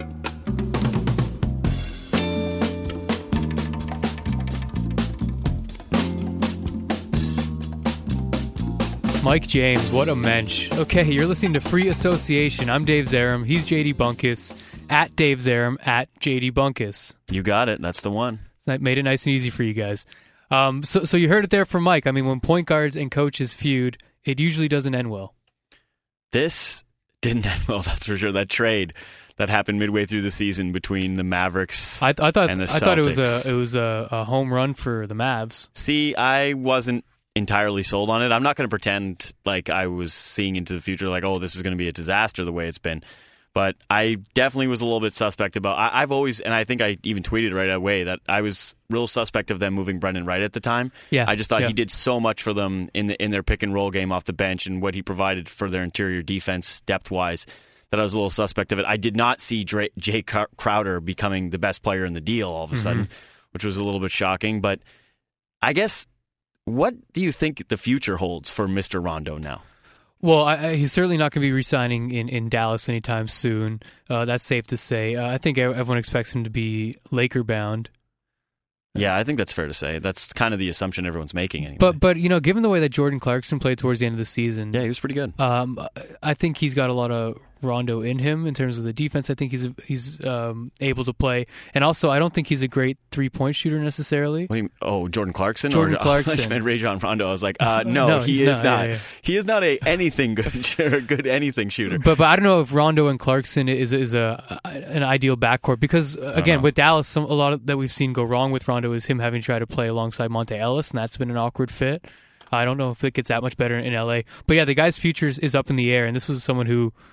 Mike James, what a mensch. Okay, you're listening to Free Association. I'm Dave Zarum. He's J D Bunkus. At Dave Zarum, at J D Bunkus. You got it. That's the one. That made it nice and easy for you guys. Um, so, so you heard it there from Mike. I mean, when point guards and coaches feud, it usually doesn't end well. This didn't end well, that's for sure. That trade that happened midway through the season between the Mavericks I, I thought, and the Celtics. I thought it was a it was a, a home run for the Mavs. See, I wasn't entirely sold on it. I'm not going to pretend like I was seeing into the future, like, oh, this is going to be a disaster the way it's been. But I definitely was a little bit suspect about. I, I've always, and I think I even tweeted right away that I was real suspect of them moving Brendan Wright at the time. Yeah, I just thought yeah. he did so much for them in the in their pick and roll game off the bench and what he provided for their interior defense depth wise that I was a little suspect of it. I did not see Dre, Jay Crowder becoming the best player in the deal all of a mm-hmm. sudden, which was a little bit shocking. But I guess, what do you think the future holds for Mister Rondo now? Well, I, I, he's certainly not going to be re-signing in, in Dallas anytime soon. Uh, that's safe to say. Uh, I think everyone expects him to be Laker-bound. Yeah, I think that's fair to say. That's kind of the assumption everyone's making anyway. But, but you know, given the way that Jordan Clarkson played towards the end of the season... Yeah, he was pretty good. Um, I think he's got a lot of Rondo in him in terms of the defense. I think he's he's um, able to play. And also, I don't think he's a great three-point shooter necessarily. What do you mean? Oh, Jordan Clarkson? Jordan or, Clarkson. Oh, I meant Rajon Rondo. I was like, uh, no, no, he is not. not. Yeah, yeah. He is not a anything good, good anything shooter. But but I don't know if Rondo and Clarkson is is a an ideal backcourt because again with Dallas, some, a lot of, that we've seen go wrong with Rondo is him having tried to play alongside Monte Ellis, and that's been an awkward fit. I don't know if it gets that much better in L A. But yeah, the guy's future is up in the air, and this was someone who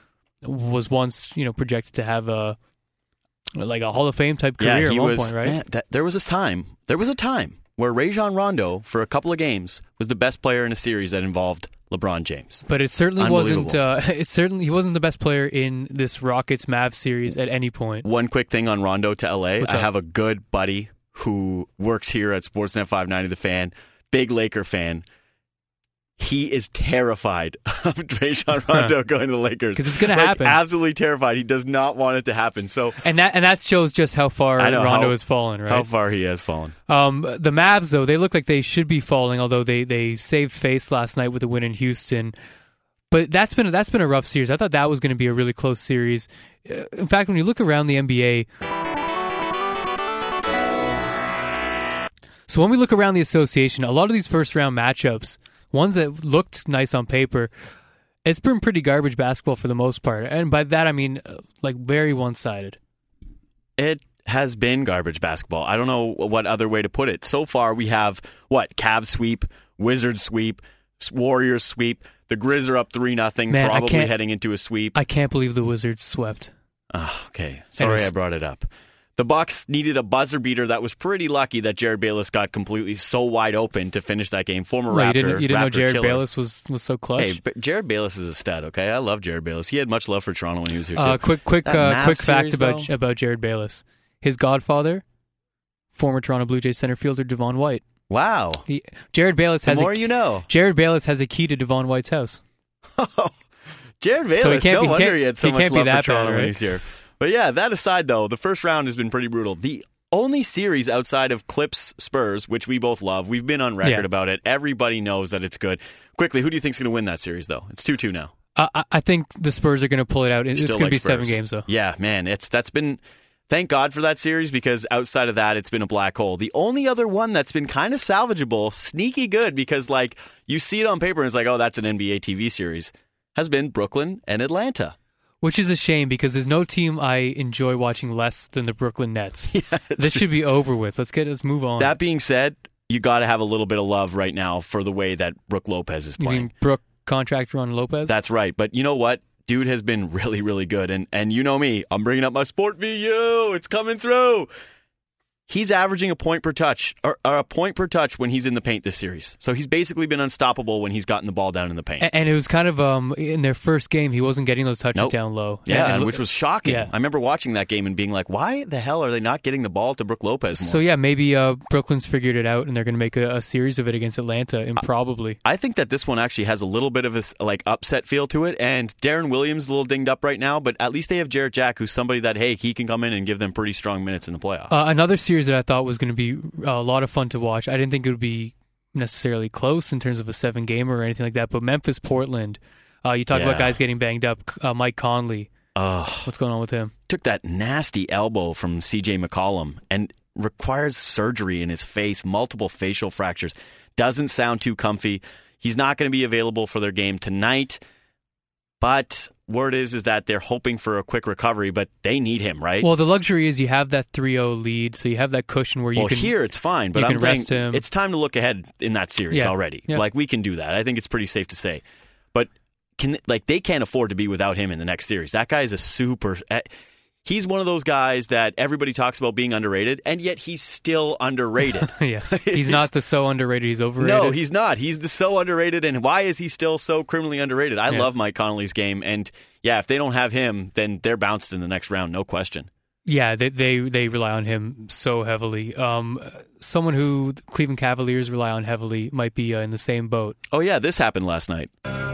was once, you know, projected to have a like a Hall of Fame type yeah, career he at one was, point, right? Man, that, there was a time. There was a time where Rajon Rondo, for a couple of games, was the best player in a series that involved LeBron James. But it certainly wasn't. Uh, it certainly he wasn't the best player in this Rockets Mavs series at any point. One quick thing on Rondo to L A. What's I up? have a good buddy who works here at Sportsnet five ninety The Fan, big Laker fan. He is terrified of Rajon Rondo going to the Lakers. Because it's going like, to happen. Absolutely terrified. He does not want it to happen. So, and that and that shows just how far I know Rondo how, has fallen, right? How far he has fallen. Um, the Mavs, though, they look like they should be falling, although they, they saved face last night with a win in Houston. But that's been that's been a rough series. I thought that was going to be a really close series. In fact, when you look around the N B A, so when we look around the association, a lot of these first round matchups, ones that looked nice on paper, it's been pretty garbage basketball for the most part. And by that I mean uh, like very one sided. It has been garbage basketball. I don't know what other way to put it. So far, we have what Cavs sweep, Wizards sweep, Warriors sweep. The Grizz are up three nothing, probably heading into a sweep. I can't believe the Wizards swept. Oh, okay, sorry I brought it up. The Bucks needed a buzzer beater that was pretty lucky that Jared Bayless got completely so wide open to finish that game. Former well, Raptor, you didn't, you didn't Raptor know Jared killer. Bayless was, was so clutch. Hey, but Jared Bayless is a stud. Okay, I love Jared Bayless. He had much love for Toronto when he was here too. Uh, quick, quick, That uh, Mavs quick fact series, about though? about Jared Bayless. His godfather, former Toronto Blue Jays center fielder Devon White. Wow, he, Jared Bayless the has more a, you know. Jared Bayless has a key to Devon White's house. Jared Bayless, So he can't no be- wonder can't- he had so he much can't be love that for Toronto bad, when right? he's here. But yeah, that aside though, the first round has been pretty brutal. The only series outside of Clips Spurs, which we both love, we've been on record Yeah. about it. Everybody knows that it's good. Quickly, who do you think's going to win that series though? It's two two now. Uh, I, I think the Spurs are going to pull it out. It- It's Still going to like be Spurs. seven games though. Yeah, man, it's that's been. Thank God for that series because outside of that, it's been a black hole. The only other one that's been kind of salvageable, sneaky good, because like you see it on paper and it's like, oh, that's an N B A T V series, has been Brooklyn and Atlanta. Which is a shame because there's no team I enjoy watching less than the Brooklyn Nets. Yeah, this should be over with. Let's get let's move on. That being said, you got to have a little bit of love right now for the way that Brook Lopez is you playing. mean Brook contract run Lopez? That's right. But you know what? Dude has been really, really good. And and you know me, I'm bringing up my Sport V U. It's coming through. He's averaging a point per touch, or, or a point per touch when he's in the paint this series. So he's basically been unstoppable when he's gotten the ball down in the paint. and, and it was kind of um in their first game, he wasn't getting those touches Nope. down low. Yeah, and, and- which was shocking. Yeah. I remember watching that game and being like, why the hell are they not getting the ball to Brook Lopez more? So yeah, maybe uh, Brooklyn's figured it out, and they're going to make a, a series of it against Atlanta, improbably. I think that this one actually has a little bit of a s- like upset feel to it, and Darren Williams is a little dinged up right now, but at least they have Jarrett Jack, who's somebody that, hey, he can come in and give them pretty strong minutes in the playoffs. Uh, another series that I thought was going to be a lot of fun to watch. I didn't think it would be necessarily close in terms of a seven gamer or anything like that, but Memphis Portland. Uh, you talk Yeah. about guys getting banged up. Uh, Mike Conley. Ugh. What's going on with him? Took that nasty elbow from C J McCollum and requires surgery in his face, multiple facial fractures. Doesn't sound too comfy. He's not going to be available for their game tonight, but word is is that they're hoping for a quick recovery, but they need him, right? Well, the luxury is you have that three oh lead, so you have that cushion where you well, can... here it's fine, but you I'm can rest saying him. it's time to look ahead in that series Yeah. already. Yeah. Like we can do that. I think it's pretty safe to say. But can like they can't afford to be without him in the next series. That guy is a super. Uh, he's one of those guys that everybody talks about being underrated, and yet he's still underrated. yeah, he's not the so underrated, he's overrated. No, he's not. He's the so underrated, and why is he still so criminally underrated? I Yeah. love Mike Conley's game, and yeah, if they don't have him, then they're bounced in the next round, no question. Yeah, they they, they rely on him so heavily. Um, someone who the Cleveland Cavaliers rely on heavily might be uh, in the same boat. Oh yeah, this happened last night.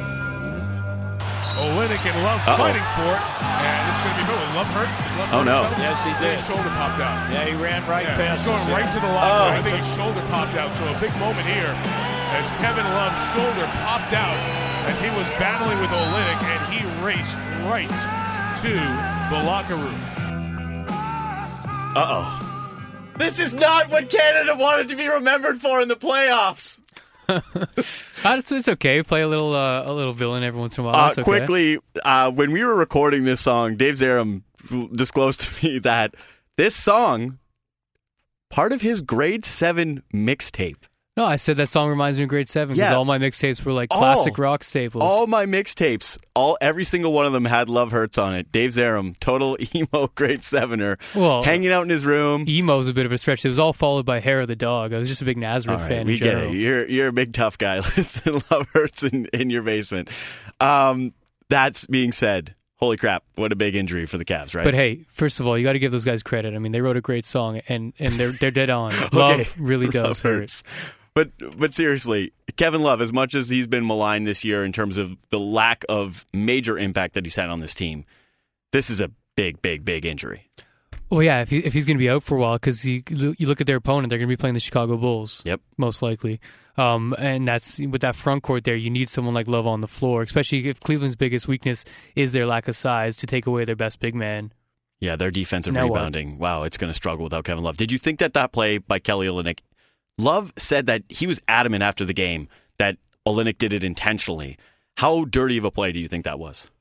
Olynyk and Love Uh-oh. fighting for it, and it's going to be hurt. Love hurt. Love Oh, hurt no. himself? Yes, he Yeah, did. His shoulder popped out. Yeah, he ran right Yeah, past he's going us. right yeah. to the locker. Oh. I think his shoulder popped out. So a big moment here as Kevin Love's shoulder popped out as he was battling with Olynyk, and he raced right to the locker room. Uh-oh. This is not what Canada wanted to be remembered for in the playoffs. Uh, it's, it's okay. Play a little uh, a little villain every once in a while. Uh, That's okay. quickly, uh, when we were recording this song, Dave Zarum disclosed to me that this song, part of his grade seven mixtape. No, I said that song reminds me of grade seven because Yeah. all my mixtapes were like classic Oh. rock staples. All my mixtapes, all every single one of them had Love Hurts on it. Dave Zarum, total emo grade sevener, Well, hanging out in his room. Emo's a bit of a stretch. It was all followed by Hair of the Dog. I was just a big All Nazareth right, fan we in get general. it. You're you're a big tough guy. Listen, Love Hurts in, in your basement. Um, that's being said, holy crap, what a big injury for the Cavs, right? But hey, first of all, you got to give those guys credit. I mean, they wrote a great song, and, and they're they're dead on. Love Okay. really does Love hurt. hurts. But but seriously, Kevin Love, as much as he's been maligned this year in terms of the lack of major impact that he's had on this team, this is a big, big, big injury. Well, yeah, if he, if he's going to be out for a while, because you look at their opponent, they're going to be playing the Chicago Bulls. Yep, most likely. Um, and that's with that front court there. You need someone like Love on the floor, especially if Cleveland's biggest weakness is their lack of size to take away their best big man. Yeah, their defensive Now what? rebounding. Wow, it's going to struggle without Kevin Love. Did you think that that play by Kelly Olynyk? Love said that he was adamant after the game that Olynyk did it intentionally. How dirty of a play do you think that was?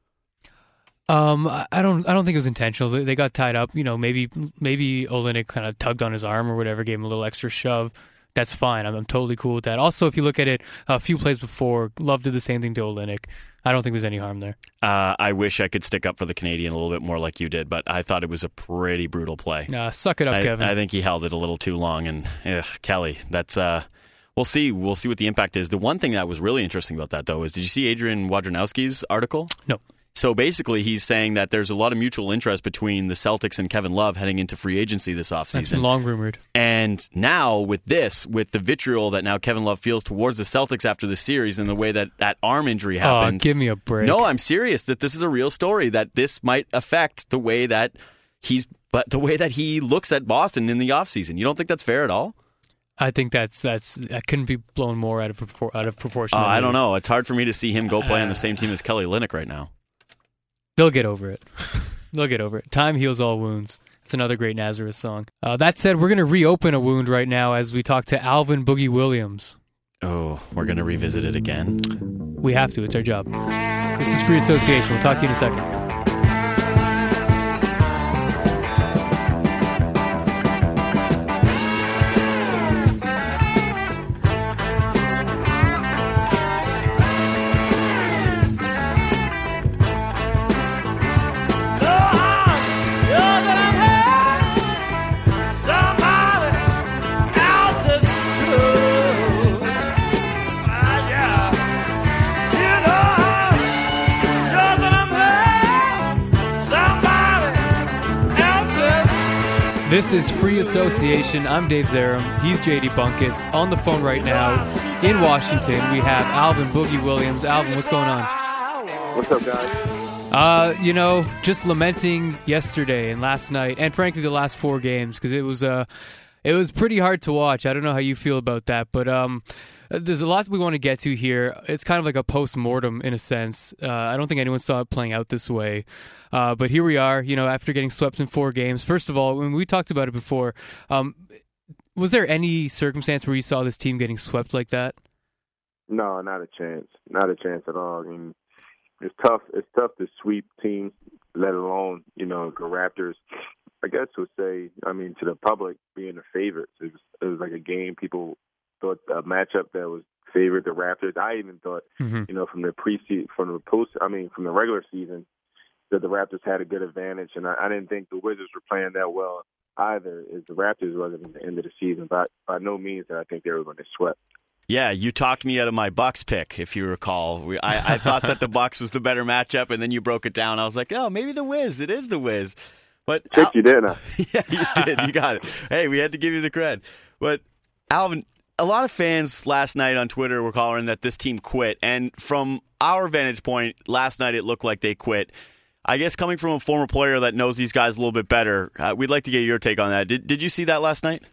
Um, I I don't, I don't think it was intentional. They they got tied up. You know, maybe, maybe Olynyk kind of tugged on his arm or whatever, gave him a little extra shove. That's fine. I'm, I'm totally cool with that. Also, if you look at it, a few plays before, Love did the same thing to Olynyk. I don't think there's any harm there. Uh, I wish I could stick up for the Canadian a little bit more like you did, but I thought it was a pretty brutal play. Uh, suck it up, I, Kevin. I think he held it a little too long, and ugh, Kelly, that's uh, we'll see. We'll see what the impact is. The one thing that was really interesting about that, though, is did you see Adrian Wojnarowski's article? No. So basically, he's saying that there's a lot of mutual interest between the Celtics and Kevin Love heading into free agency this offseason. That's been long rumored. And now with this, with the vitriol that now Kevin Love feels towards the Celtics after the series and the way that that arm injury happened. Oh, give me a break. No, I'm serious that this is a real story, that this might affect the way that he's, but the way that he looks at Boston in the offseason. You don't think that's fair at all? I think that's that's that couldn't be blown more out of propor- out of proportion. Uh, than it I don't is. know. It's hard for me to see him go play on the same team as Kelly Olynyk right now. They'll get over it. They'll get over it. Time heals all wounds. It's another great Nazareth song. Uh, that said, we're going to reopen a wound right now as we talk to Alvin Boogie Williams. Oh, we're going to revisit it again? We have to. It's our job. This is Free Association. We'll talk to you in a second. This is Free Association. I'm Dave Zarum. He's J D Bunkus. On the phone right now in Washington, we have Alvin Boogie Williams. Alvin, what's going on? What's up, guys? Uh, you know, just lamenting yesterday and last night, and frankly the last four games, because it was uh, it was pretty hard to watch. I don't know how you feel about that, but um, there's a lot we want to get to here. It's kind of like a post-mortem in a sense. Uh, I don't think anyone saw it playing out this way. Uh, but here we are, you know, after getting swept in four games. First of all, when we talked about it before, um, was there any circumstance where you saw this team getting swept like that? No, not a chance. Not a chance at all. I mean, it's tough. It's tough to sweep teams, let alone, you know, the Raptors. I guess would say, I mean, to the public being the favorites. It was, it was like a game people thought a matchup that was favored the Raptors. I even thought, mm-hmm. you know, from the pre from the post, I mean, from the regular season, that the Raptors had a good advantage, and I, I didn't think the Wizards were playing that well either. As the Raptors wasn't at the end of the season, but by no means did I think they were going to sweep. Yeah, you talked me out of my Bucks pick, if you recall. We, I, I thought that the Bucks was the better matchup, and then you broke it down. I was like, oh, maybe the Wiz. It is the Wiz. But Picked you, didn't I? Yeah, you did. You got it. Hey, we had to give you the cred. But Alvin, a lot of fans last night on Twitter were calling that this team quit, and from our vantage point, last night it looked like they quit. I guess coming from a former player that knows these guys a little bit better, uh, we'd like to get your take on that. Did Did you see that last night?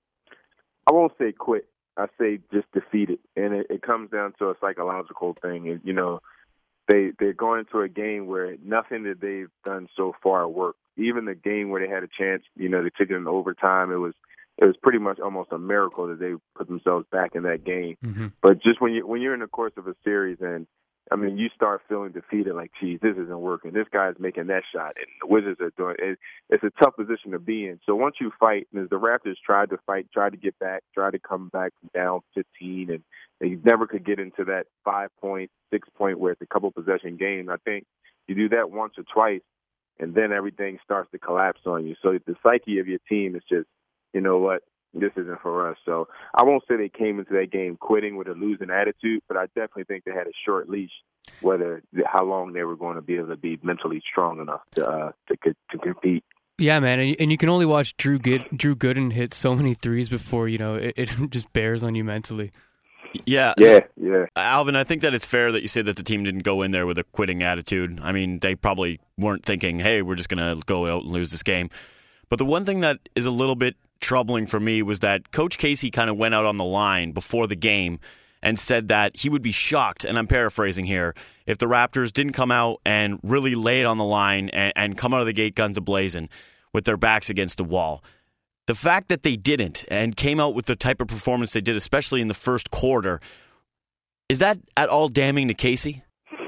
I won't say quit. I say just defeated, and it, it comes down to a psychological thing. And, you know, they they're going into a game where nothing that they've done so far worked. Even the game where they had a chance, you know, they took it in overtime. It was it was pretty much almost a miracle that they put themselves back in that game. Mm-hmm. But just when you when you're in the course of a series and I mean, you start feeling defeated, like, geez, this isn't working. This guy's making that shot, and the Wizards are doing it. It's a tough position to be in. So once you fight, and as the Raptors tried to fight, tried to get back, tried to come back from down fifteen, and they never could get into that five-point, six-point where it's a couple-possession game. I think you do that once or twice, and then everything starts to collapse on you. So the psyche of your team is just, you know what, this isn't for us. So I won't say they came into that game quitting with a losing attitude, but I definitely think they had a short leash, whether how long they were going to be able to be mentally strong enough to uh, to, to compete. Yeah, man, and you, and you can only watch Drew Good, Drew Gooden hit so many threes before, you know, it, it just bears on you mentally. Yeah. Yeah, yeah. Alvin, I think that it's fair that you say that the team didn't go in there with a quitting attitude. I mean, they probably weren't thinking, hey, we're just going to go out and lose this game. But the one thing that is a little bit troubling for me was that Coach Casey kind of went out on the line before the game and said that he would be shocked, and I'm paraphrasing here, if the Raptors didn't come out and really lay it on the line and, and come out of the gate guns a-blazing with their backs against the wall. The fact that they didn't and came out with the type of performance they did, especially in the first quarter, is that at all damning to Casey?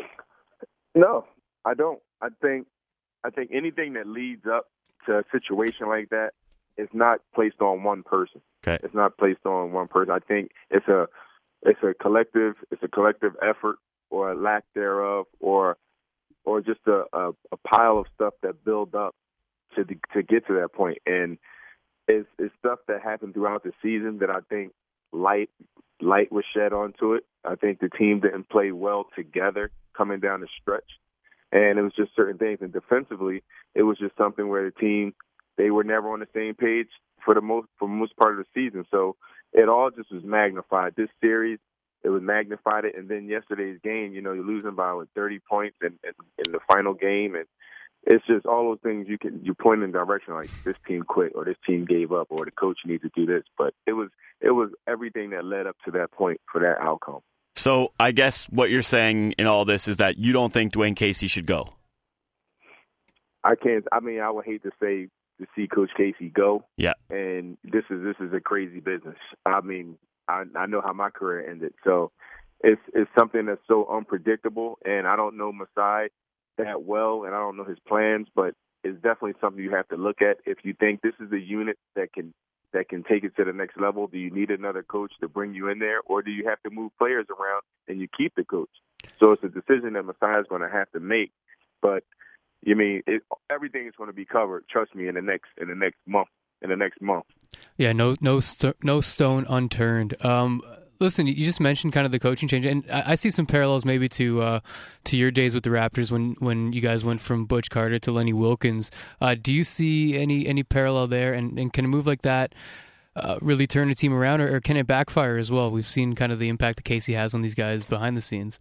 No, I don't. I think I think anything that leads up to a situation like that, it's not placed on one person. Okay. It's not placed on one person. I think it's a it's a collective it's a collective effort or a lack thereof or or just a, a, a pile of stuff that build up to the, to get to that point. And it's, it's stuff that happened throughout the season that I think light light was shed onto it. I think the team didn't play well together coming down the stretch. And it was just certain things. And defensively, it was just something where the team, they were never on the same page for the most for most part of the season. So it all just was magnified. This series, it was magnified it. And then yesterday's game, you know, you're losing by what, thirty points in, in, in the final game. And it's just all those things you can you point in the direction like this team quit or this team gave up or the coach needs to do this. But it was it was everything that led up to that point for that outcome. So I guess what you're saying in all this is that you don't think Dwayne Casey should go. I can't. I mean, I would hate to say to see Coach Casey go. Yeah. And this is this is a crazy business. I mean, I, I know how my career ended, so it's it's something that's so unpredictable. And I don't know Masai that well, and I don't know his plans, but it's definitely something you have to look at. If you think this is a unit that can that can take it to the next level, do you need another coach to bring you in there, or do you have to move players around and you keep the coach? So it's a decision that Masai is going to have to make. But you mean it, everything is going to be covered. Trust me, in the next in the next month. In the next month. Yeah, no, no, st- no stone unturned. Um, listen, you just mentioned kind of the coaching change, and I, I see some parallels maybe to uh, to your days with the Raptors when, when you guys went from Butch Carter to Lenny Wilkins. Uh, do you see any any parallel there? And, and can a move like that uh, really turn a team around, or, or can it backfire as well? We've seen kind of the impact that Casey has on these guys behind the scenes.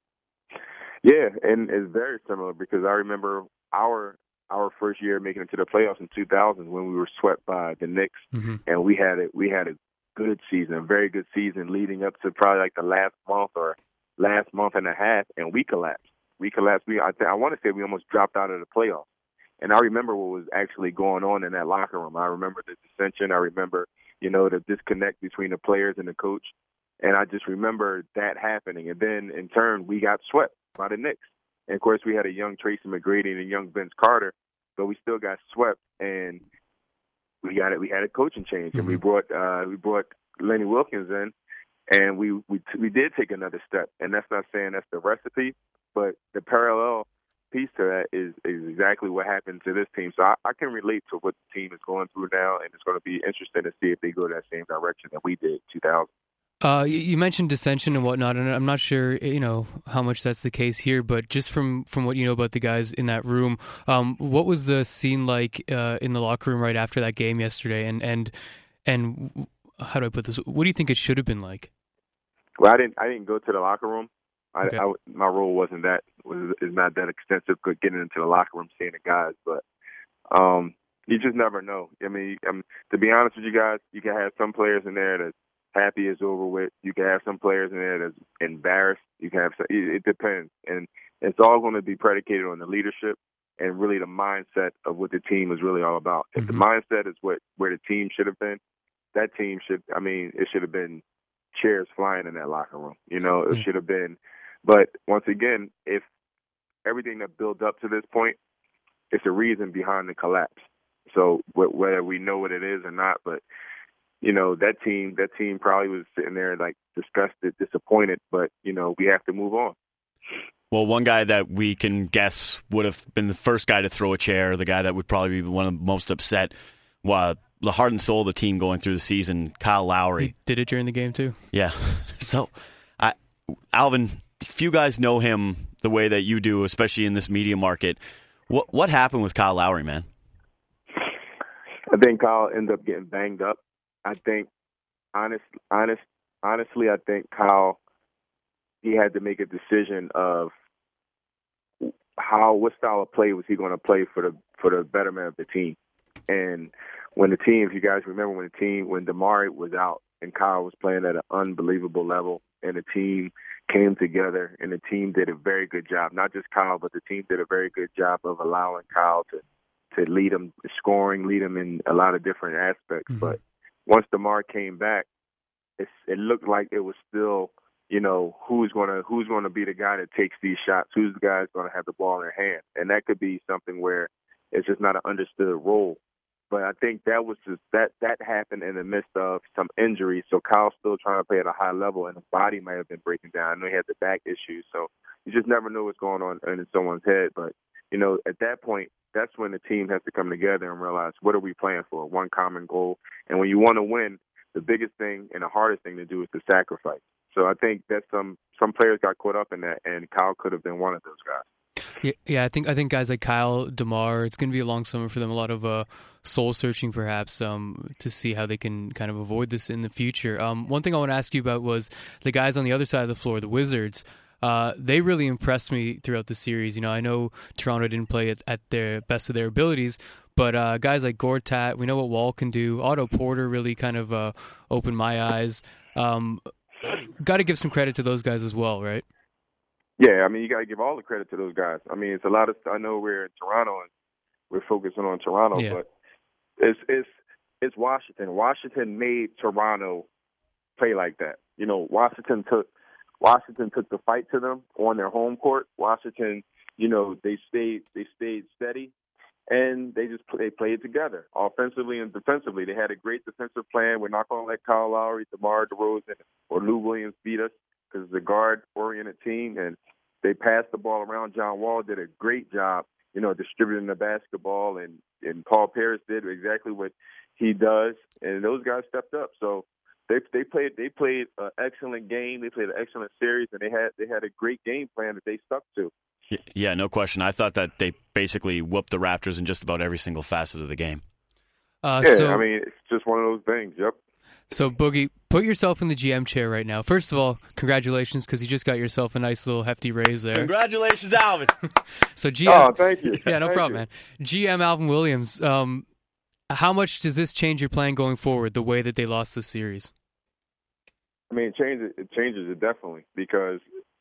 Yeah, and it's very similar because I remember our our first year making it to the playoffs in two thousand when we were swept by the Knicks, mm-hmm. and we had a, we had a good season, a very good season leading up to probably like the last month or last month and a half, and we collapsed. We collapsed. We I, th- I want to say we almost dropped out of the playoffs. And I remember what was actually going on in that locker room. I remember the dissension. I remember, you know, the disconnect between the players and the coach. And I just remember that happening. And then, in turn, we got swept by the Knicks. And, of course, we had a young Tracy McGrady and a young Vince Carter, but we still got swept. And we got it. We had a coaching change, mm-hmm. and we brought uh, we brought Lenny Wilkins in, and we we we did take another step. And that's not saying that's the recipe, but the parallel piece to that is, is exactly what happened to this team. So I, I can relate to what the team is going through now, and it's going to be interesting to see if they go that same direction that we did in two thousand. Uh, you mentioned dissension and whatnot, and I'm not sure, you know, how much that's the case here, but just from, from what you know about the guys in that room, um, what was the scene like uh, in the locker room right after that game yesterday? And, and and how do I put this? What do you think it should have been like? Well, I didn't I didn't go to the locker room. I, okay. I, my role wasn't that was is not that extensive. Getting into the locker room, seeing the guys, but um, you just never know. I mean, I mean, to be honest with you guys, you can have some players in there that happy is over with. You can have some players in there that's embarrassed. You can have some, it, it depends, and it's all going to be predicated on the leadership and really the mindset of what the team is really all about. If mm-hmm. the mindset is what where the team should have been, that team should. I mean, it should have been chairs flying in that locker room. You know, it mm-hmm. should have been But once again, if everything that builds up to this point, it's a reason behind the collapse. So whether we know what it is or not, but you know, that team, that team probably was sitting there like disgusted, disappointed, but you know, we have to move on. Well, one guy that we can guess would have been the first guy to throw a chair, the guy that would probably be one of the most upset, well, the heart and soul of the team going through the season, Kyle Lowry. He did it during the game too. Yeah. So, I, Alvin, few guys know him the way that you do, especially in this media market. What what happened with Kyle Lowry, man? I think Kyle ended up getting banged up. I think, honest, honest, honestly, I think Kyle, he had to make a decision of how, what style of play was he going to play for the for the betterment of the team. And when the team, if you guys remember, when the team, when Damari was out and Kyle was playing at an unbelievable level, and the team came together, and the team did a very good job. Not just Kyle, but the team did a very good job of allowing Kyle to to lead them scoring, lead them in a lot of different aspects. Mm-hmm. But once DeMar came back, it's, it looked like it was still, you know, who's gonna who's gonna be the guy that takes these shots, who's the guy that's gonna have the ball in their hand, and that could be something where it's just not an understood role. But I think that was just that that happened in the midst of some injuries. So Kyle's still trying to play at a high level, and his body might have been breaking down. I know he had the back issues, so you just never know what's going on in someone's head. But you know, at that point, that's when the team has to come together and realize, what are we playing for? One common goal. And when you want to win, the biggest thing and the hardest thing to do is to sacrifice. So I think that some some players got caught up in that, and Kyle could have been one of those guys. Yeah, yeah, I think I think guys like Kyle, DeMar, it's going to be a long summer for them. A lot of uh, soul searching, perhaps, um, to see how they can kind of avoid this in the future. Um, one thing I want to ask you about was the guys on the other side of the floor, the Wizards. Uh, they really impressed me throughout the series. You know, I know Toronto didn't play at, at their best of their abilities, but uh, guys like Gortat, we know what Wall can do. Otto Porter really kind of uh, opened my eyes. Um, got to give some credit to those guys as well, right? Yeah, I mean, you got to give all the credit to those guys. I mean, it's a lot of. I know we're in Toronto and we're focusing on Toronto, yeah. but it's it's it's Washington. Washington made Toronto play like that. You know, Washington took Washington took the fight to them on their home court. Washington, you know, they stayed they stayed steady, and they just they played together offensively and defensively. They had a great defensive plan. We're not going to let Kyle Lowry, DeMar DeRozan, or Lou Williams beat us, because it's a guard-oriented team, and they passed the ball around. John Wall did a great job, you know, distributing the basketball, and, and Paul Pierce did exactly what he does, and those guys stepped up. So they they played they played an excellent game. They played an excellent series, and they had they had a great game plan that they stuck to. Yeah, no question. I thought that they basically whooped the Raptors in just about every single facet of the game. Uh, yeah, so- I mean, it's just one of those things. Yep. So, Boogie, put yourself in the G M chair right now. First of all, congratulations, because you just got yourself a nice little hefty raise there. Congratulations, Alvin. So, G M. Oh, thank you. Yeah, no thank problem, you. man. G M Alvin Williams, um, how much does this change your plan going forward, the way that they lost the series? I mean, it changes, it changes it definitely, because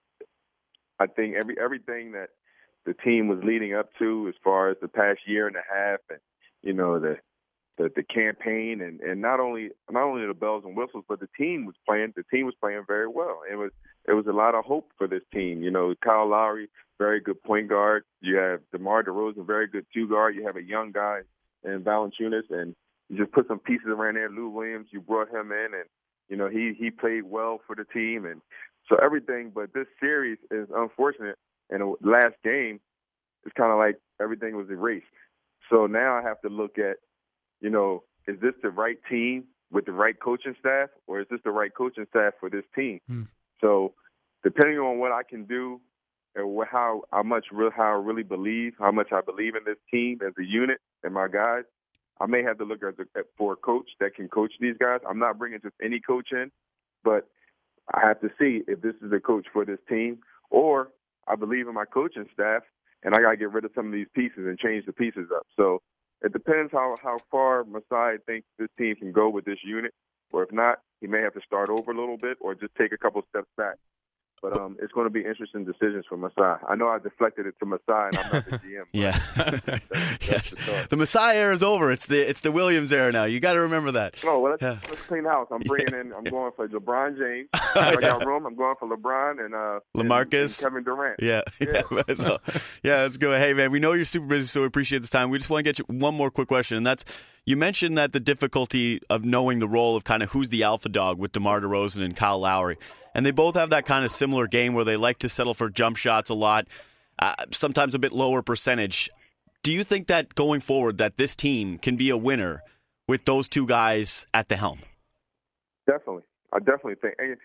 I think every everything that the team was leading up to as far as the past year and a half, and, you know, the The, the campaign and, and not only not only the bells and whistles, but the team was playing. The team was playing very well. It was it was a lot of hope for this team. You know, Kyle Lowry, very good point guard. You have DeMar DeRozan, very good two guard. You have a young guy in Valanciunas, and you just put some pieces around there. Lou Williams, you brought him in, and you know he he played well for the team, and so everything. But this series is unfortunate, and the last game, it's kind of like everything was erased. So now I have to look at, you know, is this the right team with the right coaching staff, or is this the right coaching staff for this team? Hmm. So depending on what I can do and how, how much real, how I really believe, how much I believe in this team as a unit and my guys, I may have to look at, the, at for a coach that can coach these guys. I'm not bringing just any coach in, but I have to see if this is the coach for this team, or I believe in my coaching staff and I got to get rid of some of these pieces and change the pieces up. So it depends how, how far Masai thinks this team can go with this unit, or if not, he may have to start over a little bit or just take a couple steps back. But um, it's going to be interesting decisions for Masai. I know I deflected it to Masai, and I'm not the G M. yeah, that's, that's yes. the, the Masai era is over. It's the it's the Williams era now. You got to remember that. No, well, let's, yeah. let's clean house. I'm bringing in. I'm going for LeBron James. I got room. I'm going for LeBron and uh, LaMarcus, and, and Kevin Durant. Yeah, yeah, yeah. so, yeah. Let's go. Hey, man, we know you're super busy, so we appreciate this time. We just want to get you one more quick question, and that's you mentioned that the difficulty of knowing the role of kind of who's the alpha dog with DeMar DeRozan and Kyle Lowry. And they both have that kind of similar game where they like to settle for jump shots a lot, uh, sometimes a bit lower percentage. Do you think that going forward that this team can be a winner with those two guys at the helm? Definitely. I definitely think. And,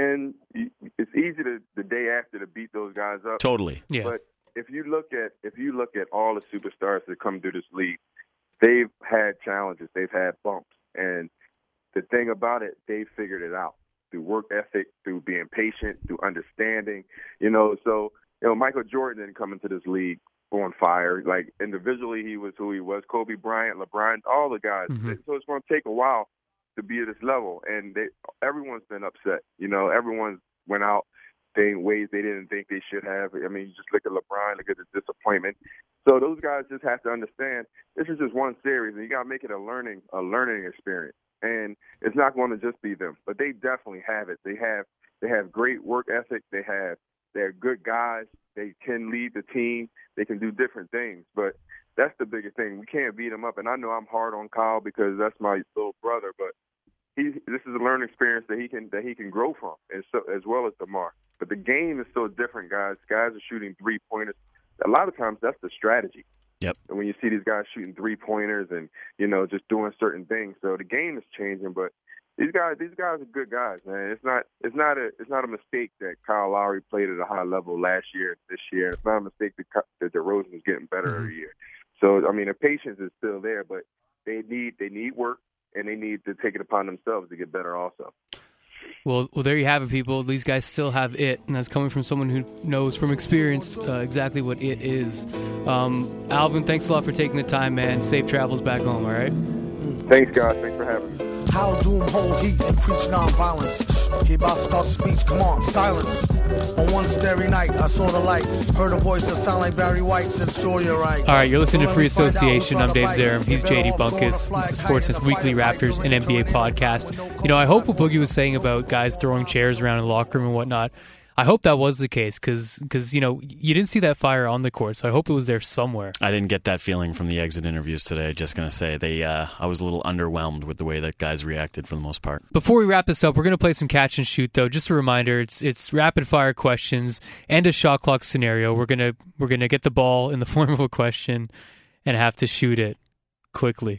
and it's easy to, the day after to beat those guys up. Totally. Yeah. But if you look at if you look at all the superstars that come through this league, they've had challenges. They've had bumps. And the thing about it, they figured it out. Through work ethic, through being patient, through understanding, you know. So, you know, Michael Jordan didn't come into this league on fire. Like, individually, he was who he was. Kobe Bryant, LeBron, all the guys. Mm-hmm. So it's going to take a while to be at this level. And they, everyone's been upset. You know, everyone's went out in ways they didn't think they should have. I mean, you just look at LeBron, look at the disappointment. So those guys just have to understand this is just one series, and you got to make it a learning, a learning experience. And it's not going to just be them, but they definitely have it. They have they have great work ethic. They have they're good guys. They can lead the team. They can do different things. But that's the biggest thing. We can't beat them up. And I know I'm hard on Kyle because that's my little brother. But he this is a learning experience that he can that he can grow from, and so as well as DeMar. But the game is so different, guys. Guys are shooting three pointers. A lot of times that's the strategy. Yep. And when you see these guys shooting three-pointers and, you know, just doing certain things. So the game is changing, but these guys these guys are good guys, man. It's not it's not a it's not a mistake that Kyle Lowry played at a high level last year, this year. It's not a mistake that, that DeRozan is getting better mm-hmm. every year. So, I mean, the patience is still there, but they need they need work, and they need to take it upon themselves to get better also. Well, well, there you have it, people. These guys still have it, and that's coming from someone who knows from experience uh, exactly what it is. Um, Alvin, thanks a lot for taking the time, man. Safe travels back home, all right? Thanks, guys. Thanks for having me. How doom hold heat and preach nonviolence. He about to start to speech. Come on, silence. On one starry night, I saw the light. Heard a voice that sounded like Barry White. Said, sure, you're right. All right, you're listening to Free Association. I'm Dave Zarum. He's J D Bunkus. This is Sportsnet's Weekly Raptors and N B A podcast. You know, I hope what Boogie was saying about guys throwing chairs around in the locker room and whatnot, I hope that was the case because, you know, you didn't see that fire on the court, so I hope it was there somewhere. I didn't get that feeling from the exit interviews today. Just going to say they. Uh, I was a little underwhelmed with the way that guys reacted for the most part. Before we wrap this up, we're going to play some catch and shoot, though. Just a reminder, it's it's rapid fire questions and a shot clock scenario. We're gonna we're gonna get the ball in the form of a question and have to shoot it quickly.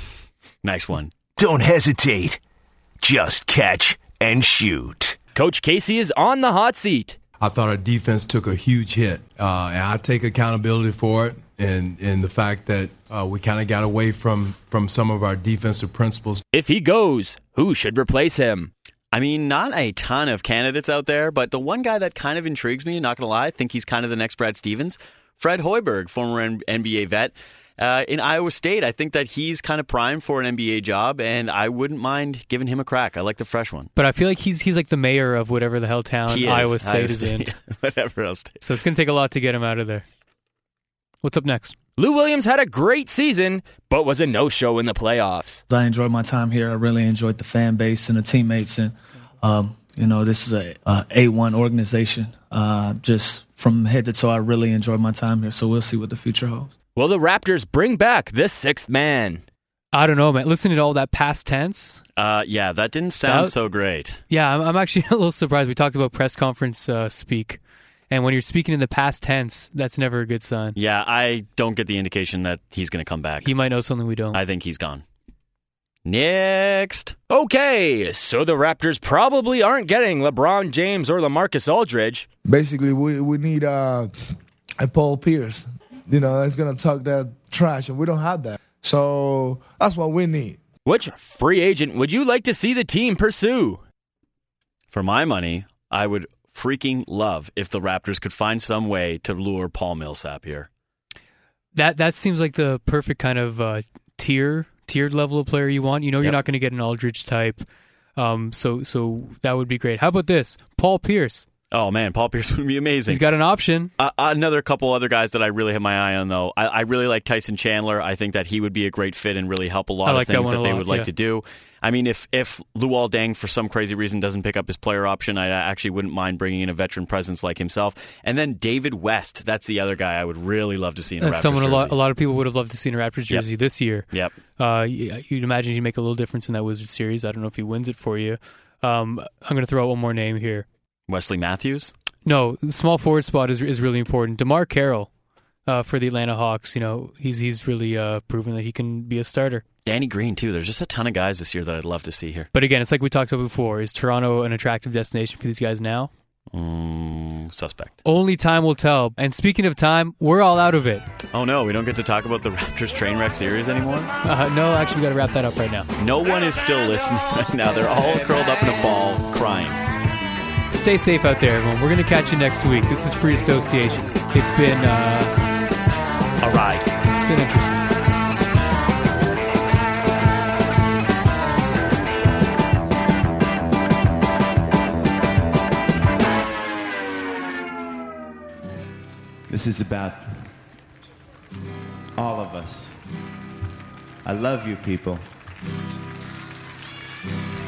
Nice one. Don't hesitate. Just catch and shoot. Coach Casey is on the hot seat. I thought our defense took a huge hit, uh, and I take accountability for it and, and the fact that uh, we kind of got away from, from some of our defensive principles. If he goes, who should replace him? I mean, not a ton of candidates out there, but the one guy that kind of intrigues me, not going to lie, I think he's kind of the next Brad Stevens, Fred Hoiberg, former N B A vet. Uh, in Iowa State, I think that he's kind of primed for an N B A job, and I wouldn't mind giving him a crack. I like the fresh one. But I feel like he's he's like the mayor of whatever the hell town he Iowa is. State Iowa is State. in. Whatever else. So it's going to take a lot to get him out of there. What's up next? Lou Williams had a great season, but was a no-show in the playoffs. I enjoyed my time here. I really enjoyed the fan base and the teammates. And, um, you know, this is a, a A one organization. Uh, just from head to toe, I really enjoyed my time here. So we'll see what the future holds. Will the Raptors bring back the sixth man? I don't know, man. Listening to all that past tense. Uh, yeah, that didn't sound that, so great. Yeah, I'm, I'm actually a little surprised. We talked about press conference uh, speak. And when you're speaking in the past tense, that's never a good sign. Yeah, I don't get the indication that he's going to come back. He might know something we don't. I think he's gone. Next. Okay, so the Raptors probably aren't getting LeBron James or LaMarcus Aldridge. Basically, we we need uh, a Paul Pierce. You know, that's going to talk that trash, and we don't have that. So that's what we need. Which free agent would you like to see the team pursue? For my money, I would freaking love if the Raptors could find some way to lure Paul Millsap here. That that seems like the perfect kind of uh, tier, tiered level of player you want. You know, you're Yep. not going to get an Aldridge type. Um, so so that would be great. How about this? Paul Pierce. Oh, man, Paul Pierce would be amazing. He's got an option. Uh, another couple other guys that I really have my eye on, though. I, I really like Tyson Chandler. I think that he would be a great fit and really help a lot I of like that things one that, a they lot, would like yeah. to do. I mean, if, if Luol Deng, for some crazy reason, doesn't pick up his player option, I actually wouldn't mind bringing in a veteran presence like himself. And then David West, that's the other guy I would really love to see in a That's Raptors someone a jersey. lot, a lot of people would have loved to see in a Raptors jersey Yep. this year. Yep. Uh, y- you'd imagine he'd make a little difference in that Wizards series. I don't know if he wins it for you. Um, I'm going to throw out one more name here. Wesley Matthews? No, the small forward spot is is really important. DeMar Carroll uh, for the Atlanta Hawks. You know, he's he's really uh, proven that he can be a starter. Danny Green, too. There's just a ton of guys this year that I'd love to see here. But again, it's like we talked about before. Is Toronto an attractive destination for these guys now? Mm, suspect. Only time will tell. And speaking of time, we're all out of it. Oh, no, we don't get to talk about the Raptors train wreck series anymore? Uh, no, actually, we got to wrap that up right now. No one is still listening right now. They're all curled up in a ball, crying. Stay safe out there, everyone. We're going to catch you next week. This is Free Association. It's been uh, a ride. It's been interesting. This is about all of us. I love you, people.